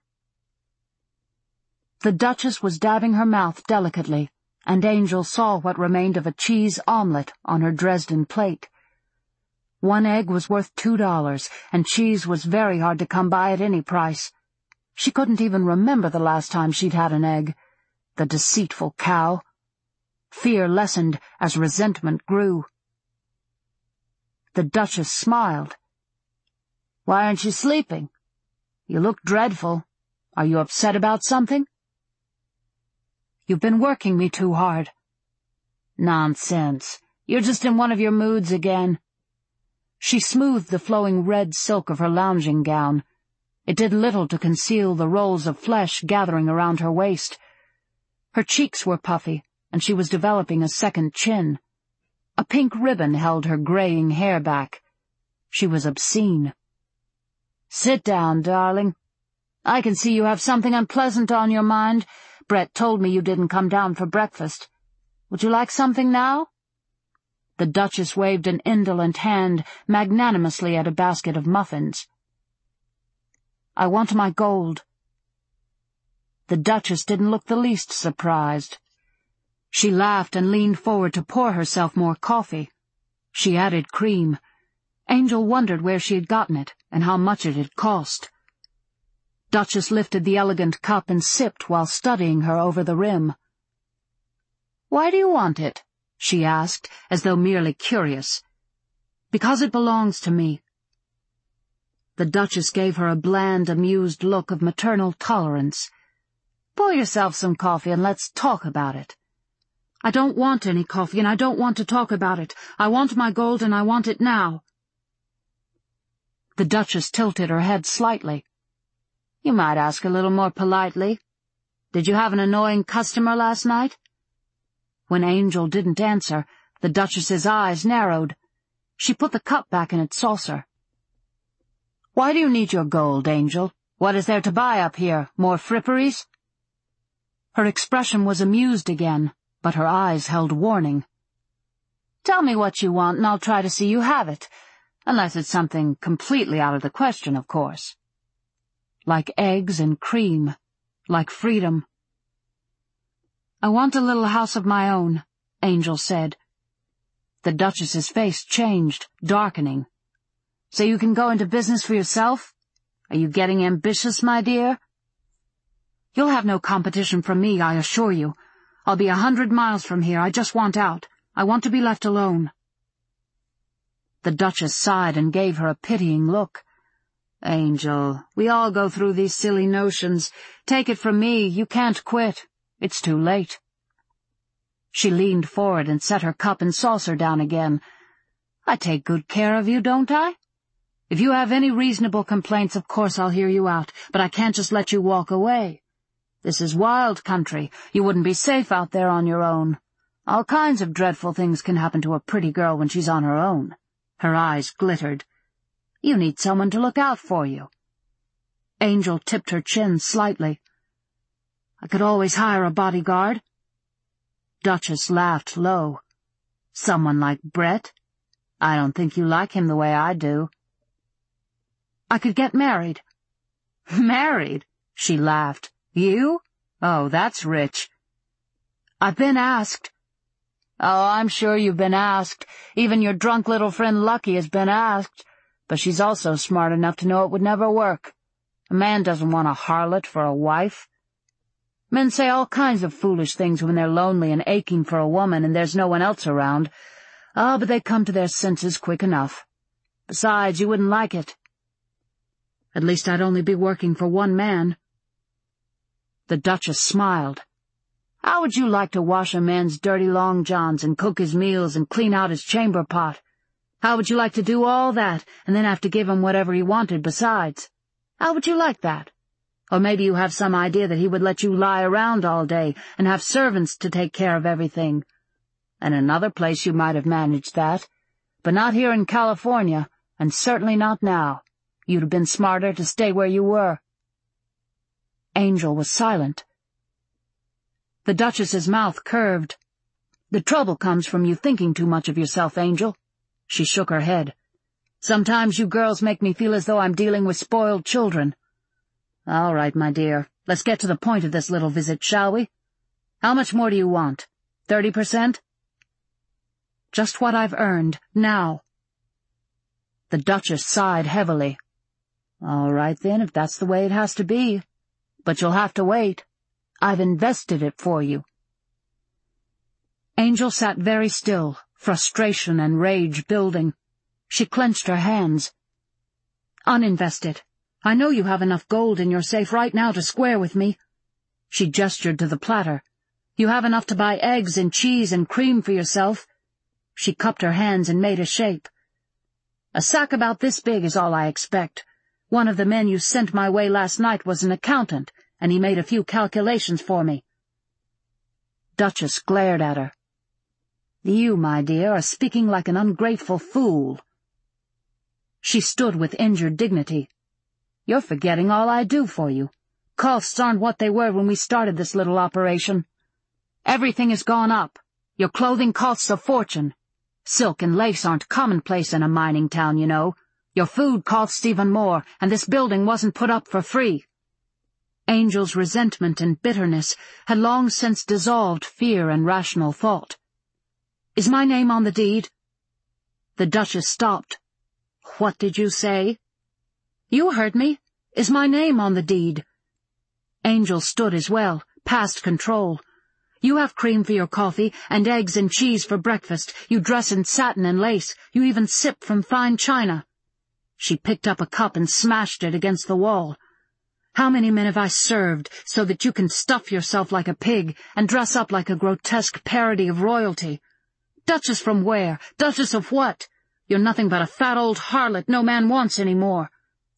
The Duchess was dabbing her mouth delicately, and Angel saw what remained of a cheese omelette on her Dresden plate. One egg was worth two dollars, and cheese was very hard to come by at any price. She couldn't even remember the last time she'd had an egg. The deceitful cow. Fear lessened as resentment grew. The Duchess smiled. "Why aren't you sleeping? You look dreadful. Are you upset about something?" "You've been working me too hard." "Nonsense. You're just in one of your moods again." She smoothed the flowing red silk of her lounging gown. It did little to conceal the rolls of flesh gathering around her waist. Her cheeks were puffy, and she was developing a second chin. A pink ribbon held her graying hair back. She was obscene. "Sit down, darling. I can see you have something unpleasant on your mind. Brett told me you didn't come down for breakfast. Would you like something now?" The Duchess waved an indolent hand magnanimously at a basket of muffins. "I want my gold." The Duchess didn't look the least surprised. She laughed and leaned forward to pour herself more coffee. She added cream. Angel wondered where she had gotten it and how much it had cost. Duchess lifted the elegant cup and sipped while studying her over the rim. "Why do you want it?" she asked, as though merely curious. "Because it belongs to me." The Duchess gave her a bland, amused look of maternal tolerance. "Pour yourself some coffee and let's talk about it." "I don't want any coffee, and I don't want to talk about it. I want my gold, and I want it now." The Duchess tilted her head slightly. "You might ask a little more politely. Did you have an annoying customer last night?" When Angel didn't answer, the Duchess's eyes narrowed. She put the cup back in its saucer. "Why do you need your gold, Angel? What is there to buy up here? More fripperies?" Her expression was amused again, but her eyes held warning. "Tell me what you want, and I'll try to see you have it. Unless it's something completely out of the question, of course." Like eggs and cream. Like freedom. "I want a little house of my own," Angel said. The Duchess's face changed, darkening. "So you can go into business for yourself? Are you getting ambitious, my dear?" "You'll have no competition from me, I assure you. I'll be a hundred miles from here. I just want out. I want to be left alone." The Duchess sighed and gave her a pitying look. "Angel, we all go through these silly notions. Take it from me, you can't quit. It's too late." She leaned forward and set her cup and saucer down again. "I take good care of you, don't I? If you have any reasonable complaints, of course I'll hear you out, but I can't just let you walk away. This is wild country. You wouldn't be safe out there on your own. All kinds of dreadful things can happen to a pretty girl when she's on her own." Her eyes glittered. "You need someone to look out for you." Angel tipped her chin slightly. "I could always hire a bodyguard." Duchess laughed low. "Someone like Brett? I don't think you like him the way I do." "I could get married." "Married?" She laughed. "You? Oh, that's rich." "I've been asked." "Oh, I'm sure you've been asked. Even your drunk little friend Lucky has been asked. But she's also smart enough to know it would never work. A man doesn't want a harlot for a wife. Men say all kinds of foolish things when they're lonely and aching for a woman and there's no one else around. Oh, but they come to their senses quick enough. Besides, you wouldn't like it." "At least I'd only be working for one man." The Duchess smiled. How would you like to wash a man's dirty long johns and cook his meals and clean out his chamber pot? How would you like to do all that and then have to give him whatever he wanted besides? How would you like that? Or maybe you have some idea that he would let you lie around all day and have servants to take care of everything. In another place you might have managed that, but not here in California, and certainly not now. You'd have been smarter to stay where you were." Angel was silent. The Duchess's mouth curved. "The trouble comes from you thinking too much of yourself, Angel." She shook her head. "Sometimes you girls make me feel as though I'm dealing with spoiled children. All right, my dear, let's get to the point of this little visit, shall we? How much more do you want? Thirty percent? "Just what I've earned, now." The Duchess sighed heavily. "All right, then, if that's the way it has to be. But you'll have to wait. I've invested it for you." Angel sat very still, frustration and rage building. She clenched her hands. "Uninvest it. I know you have enough gold in your safe right now to square with me." She gestured to the platter. "You have enough to buy eggs and cheese and cream for yourself." She cupped her hands and made a shape. "A sack about this big is all I expect. One of the men you sent my way last night was an accountant, and he made a few calculations for me." Duchess glared at her. "You, my dear, are speaking like an ungrateful fool." She stood with injured dignity. "You're forgetting all I do for you. Costs aren't what they were when we started this little operation. Everything has gone up. Your clothing costs a fortune. Silk and lace aren't commonplace in a mining town, you know. Your food costs even more, and this building wasn't put up for free." Angel's resentment and bitterness had long since dissolved fear and rational thought. "Is my name on the deed?" The Duchess stopped. "What did you say?" "You heard me. Is my name on the deed?" Angel stood as well, past control. "You have cream for your coffee, and eggs and cheese for breakfast. You dress in satin and lace. You even sip from fine china." She picked up a cup and smashed it against the wall. "How many men have I served so that you can stuff yourself like a pig and dress up like a grotesque parody of royalty? Duchess from where? Duchess of what? You're nothing but a fat old harlot no man wants any more."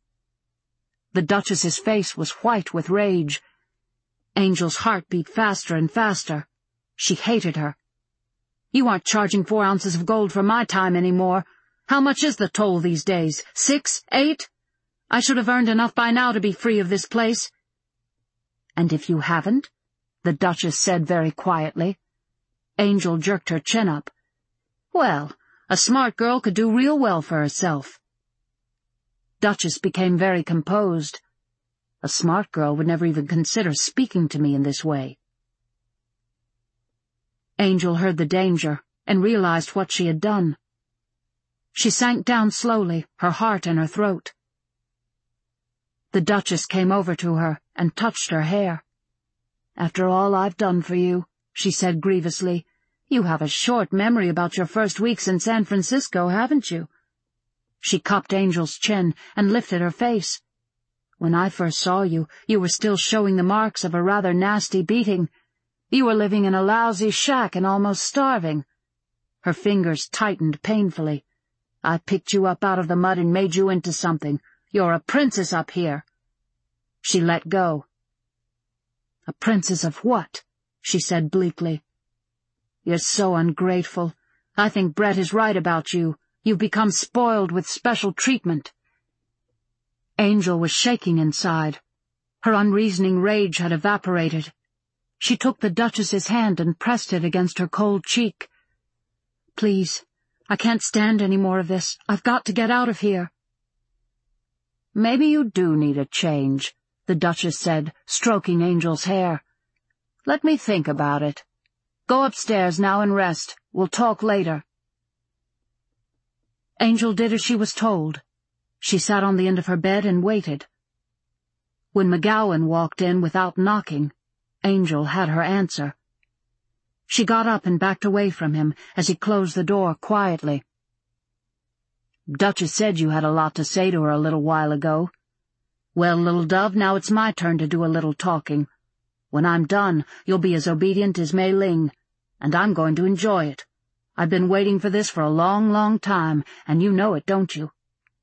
The Duchess's face was white with rage. Angel's heart beat faster and faster. She hated her. "You aren't charging four ounces of gold for my time any more. How much is the toll these days? Six? Eight? I should have earned enough by now to be free of this place." "And if you haven't?" the Duchess said very quietly. Angel jerked her chin up. "Well, a smart girl could do real well for herself." Duchess became very composed. "A smart girl would never even consider speaking to me in this way." Angel heard the danger and realized what she had done. She sank down slowly, her heart in her throat. The Duchess came over to her and touched her hair. "After all I've done for you," she said grievously, "you have a short memory about your first weeks in San Francisco, haven't you?" She cupped Angel's chin and lifted her face. "When I first saw you, you were still showing the marks of a rather nasty beating. You were living in a lousy shack and almost starving." Her fingers tightened painfully. "I picked you up out of the mud and made you into something. You're a princess up here." She let go. "A princess of what?" she said bleakly. "You're so ungrateful. I think Brett is right about you. You've become spoiled with special treatment." Angel was shaking inside. Her unreasoning rage had evaporated. She took the Duchess's hand and pressed it against her cold cheek. "Please, I can't stand any more of this. I've got to get out of here." "Maybe you do need a change," the Duchess said, stroking Angel's hair. "Let me think about it. Go upstairs now and rest. We'll talk later." Angel did as she was told. She sat on the end of her bed and waited. When McGowan walked in without knocking, Angel had her answer. She got up and backed away from him as he closed the door quietly. "Duchess said you had a lot to say to her a little while ago. Well, little dove, now it's my turn to do a little talking. When I'm done, you'll be as obedient as Mei Ling, and I'm going to enjoy it. I've been waiting for this for a long, long time, and you know it, don't you?"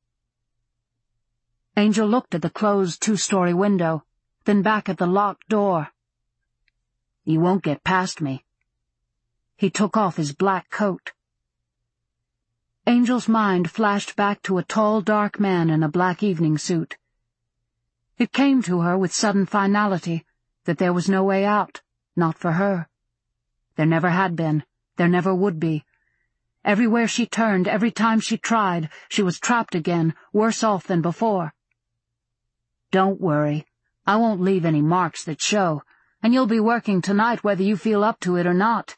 Angel looked at the closed two-story window, then back at the locked door. "You won't get past me." He took off his black coat. Angel's mind flashed back to a tall, dark man in a black evening suit. It came to her with sudden finality that there was no way out, not for her. There never had been, there never would be. Everywhere she turned, every time she tried, she was trapped again, worse off than before. "Don't worry. I won't leave any marks that show, and you'll be working tonight whether you feel up to it or not."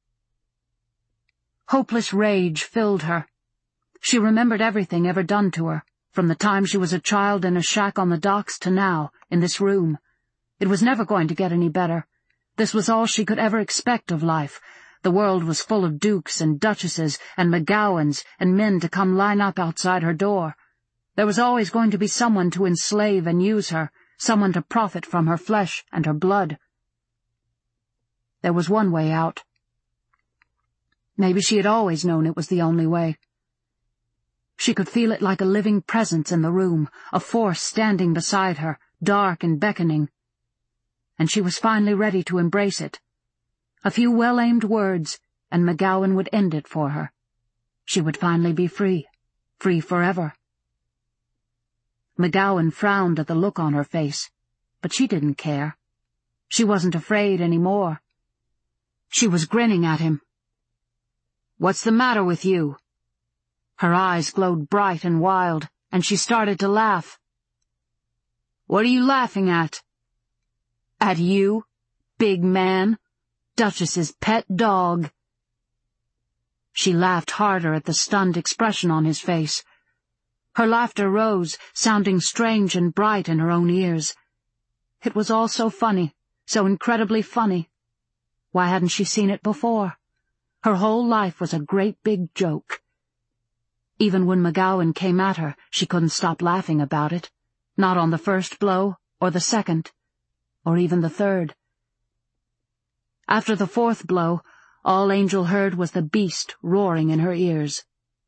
Hopeless rage filled her. She remembered everything ever done to her, from the time she was a child in a shack on the docks to now, in this room. It was never going to get any better. This was all she could ever expect of life. The world was full of dukes and duchesses and McGowans and men to come line up outside her door. There was always going to be someone to enslave and use her, someone to profit from her flesh and her blood. There was one way out. Maybe she had always known it was the only way. She could feel it like a living presence in the room, a force standing beside her, dark and beckoning. And she was finally ready to embrace it. A few well-aimed words, and McGowan would end it for her. She would finally be free, free forever. McGowan frowned at the look on her face, but she didn't care. She wasn't afraid any more. She was grinning at him. "What's the matter with you?" Her eyes glowed bright and wild, and she started to laugh. "What are you laughing at?" "At you, big man, Duchess's pet dog." She laughed harder at the stunned expression on his face. Her laughter rose, sounding strange and bright in her own ears. It was all so funny, so incredibly funny. Why hadn't she seen it before? Her whole life was a great big joke. Even when McGowan came at her, she couldn't stop laughing about it. Not on the first blow, or the second, or even the third. After the fourth blow, all Angel heard was the beast roaring in her ears.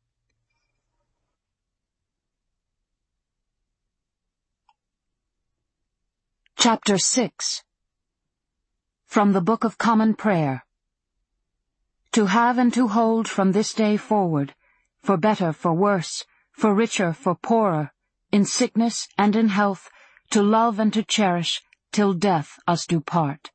Chapter six. From the Book of Common Prayer. To have and to hold from this day forward, for better, for worse, for richer, for poorer, in sickness and in health, to love and to cherish, till death us do part.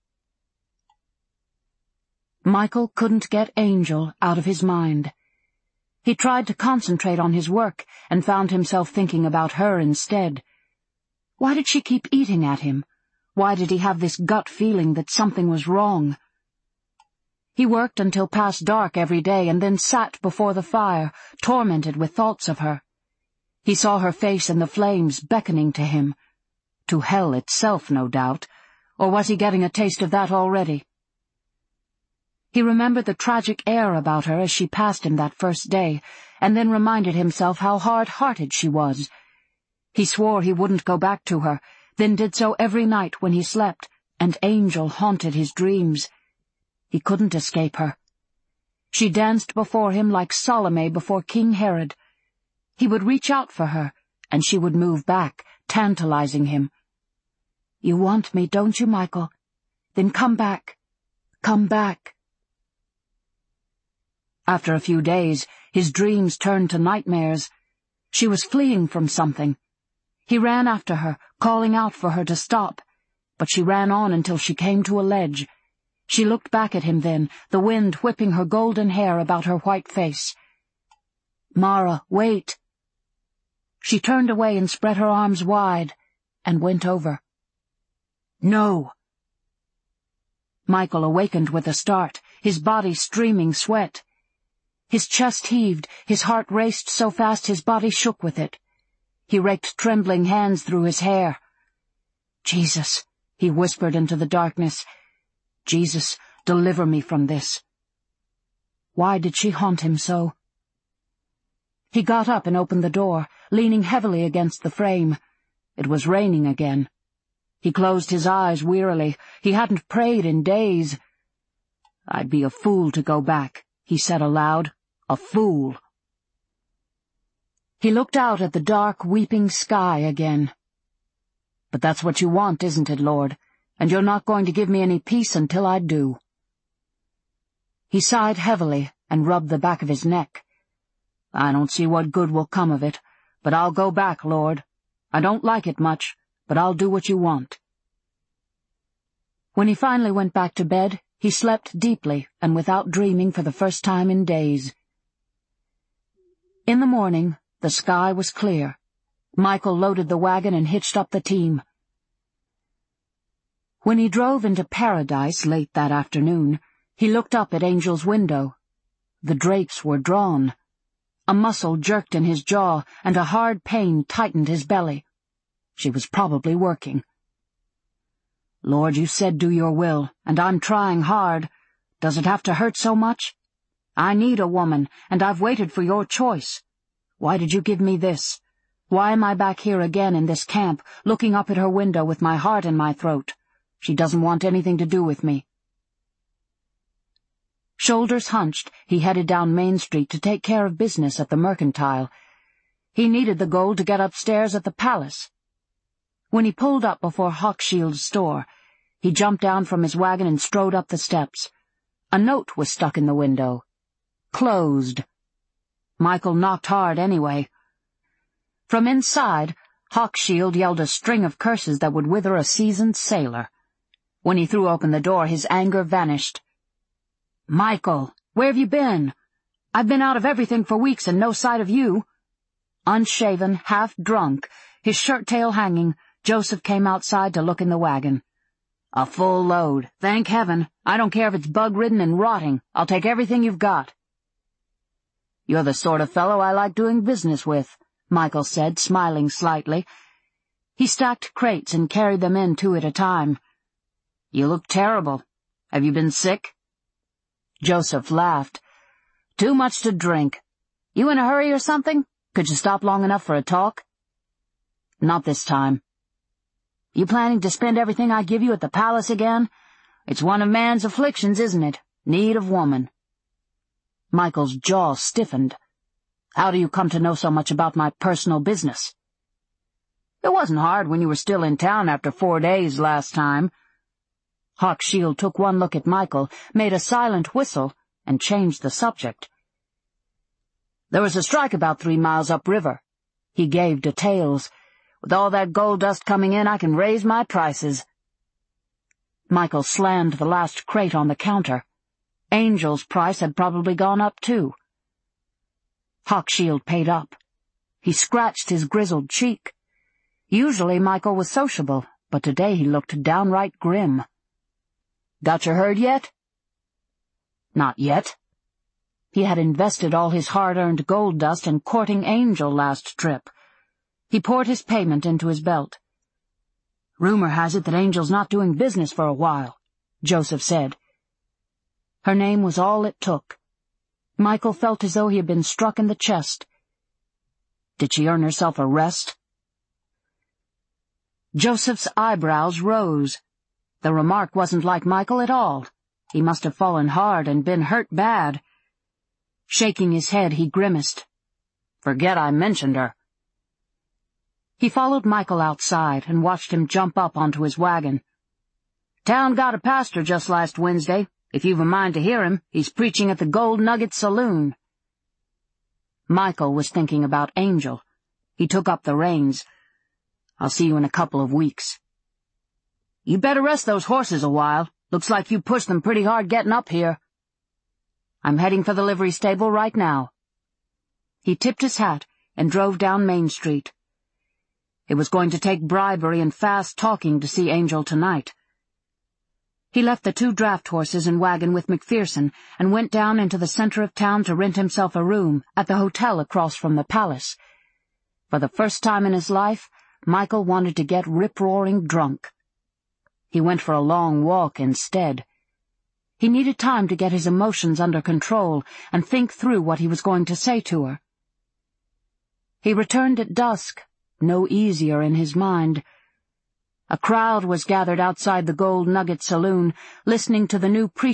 Michael couldn't get Angel out of his mind. He tried to concentrate on his work and found himself thinking about her instead. Why did she keep eating at him? Why did he have this gut feeling that something was wrong? He worked until past dark every day and then sat before the fire, tormented with thoughts of her. He saw her face in the flames beckoning to him. To hell itself, no doubt. Or was he getting a taste of that already? He remembered the tragic air about her as she passed him that first day, and then reminded himself how hard-hearted she was. He swore he wouldn't go back to her, then did so every night when he slept, and Angel haunted his dreams. He couldn't escape her. She danced before him like Salome before King Herod. He would reach out for her, and she would move back, tantalizing him. "You want me, don't you, Michael? Then come back. Come back." After a few days, his dreams turned to nightmares. She was fleeing from something. He ran after her, calling out for her to stop, but she ran on until she came to a ledge. She looked back at him then, the wind whipping her golden hair about her white face. "Mara, wait." She turned away and spread her arms wide, and went over. "No." Michael awakened with a start, his body streaming sweat. His chest heaved, his heart raced so fast his body shook with it. He raked trembling hands through his hair. "Jesus," he whispered into the darkness. "Jesus, deliver me from this." Why did she haunt him so? He got up and opened the door, leaning heavily against the frame. It was raining again. He closed his eyes wearily. He hadn't prayed in days. "I'd be a fool to go back," he said aloud. "A fool." He looked out at the dark, weeping sky again. "But that's what you want, isn't it, Lord? And you're not going to give me any peace until I do." He sighed heavily and rubbed the back of his neck. "I don't see what good will come of it, but I'll go back, Lord. I don't like it much, but I'll do what you want." When he finally went back to bed, he slept deeply and without dreaming for the first time in days. In the morning, the sky was clear. Michael loaded the wagon and hitched up the team. When he drove into Paradise late that afternoon, he looked up at Angel's window. The drapes were drawn. A muscle jerked in his jaw, and a hard pain tightened his belly. She was probably working. "Lord, you said do your will, and I'm trying hard. Does it have to hurt so much? I need a woman, and I've waited for your choice. Why did you give me this? Why am I back here again in this camp, looking up at her window with my heart in my throat? She doesn't want anything to do with me." Shoulders hunched, he headed down Main Street to take care of business at the Mercantile. He needed the gold to get upstairs at the Palace. When he pulled up before Hawkshield's store, he jumped down from his wagon and strode up the steps. A note was stuck in the window. Closed. Michael knocked hard anyway. From inside, Hawkshield yelled a string of curses that would wither a seasoned sailor. When he threw open the door, his anger vanished. "Michael, where have you been? I've been out of everything for weeks and no sight of you." Unshaven, half-drunk, his shirt-tail hanging, Joseph came outside to look in the wagon. "A full load, thank heaven. I don't care if it's bug-ridden and rotting. I'll take everything you've got." "You're the sort of fellow I like doing business with," Michael said, smiling slightly. He stacked crates and carried them in two at a time. "You look terrible. Have you been sick?" Joseph laughed. "Too much to drink. You in a hurry or something? Could you stop long enough for a talk?" "Not this time." "You planning to spend everything I give you at the Palace again? It's one of man's afflictions, isn't it? Need of woman." Michael's jaw stiffened. "How do you come to know so much about my personal business?" "It wasn't hard when you were still in town after four days last time." Hawkshield took one look at Michael, made a silent whistle, and changed the subject. "There was a strike about three miles upriver." He gave details. "With all that gold dust coming in, I can raise my prices." Michael slammed the last crate on the counter. Angel's price had probably gone up, too. Hawkshield paid up. He scratched his grizzled cheek. Usually Michael was sociable, but today he looked downright grim. "Got your herd yet?" "Not yet." He had invested all his hard-earned gold dust in courting Angel last trip. He poured his payment into his belt. "Rumor has it that Angel's not doing business for a while," Joseph said. Her name was all it took. Michael felt as though he had been struck in the chest. Did she earn herself a rest? Joseph's eyebrows rose. The remark wasn't like Michael at all. He must have fallen hard and been hurt bad. Shaking his head, he grimaced. "Forget I mentioned her." He followed Michael outside and watched him jump up onto his wagon. "Town got a pastor just last Wednesday. If you've a mind to hear him, he's preaching at the Gold Nugget Saloon." Michael was thinking about Angel. He took up the reins. "I'll see you in a couple of weeks." "You better rest those horses a while. Looks like you pushed them pretty hard getting up here." "I'm heading for the livery stable right now." He tipped his hat and drove down Main Street. It was going to take bribery and fast talking to see Angel tonight. He left the two draft horses and wagon with McPherson and went down into the center of town to rent himself a room at the hotel across from the Palace. For the first time in his life, Michael wanted to get rip-roaring drunk. He went for a long walk instead. He needed time to get his emotions under control and think through what he was going to say to her. He returned at dusk, no easier in his mind. A crowd was gathered outside the Gold Nugget Saloon, listening to the new preacher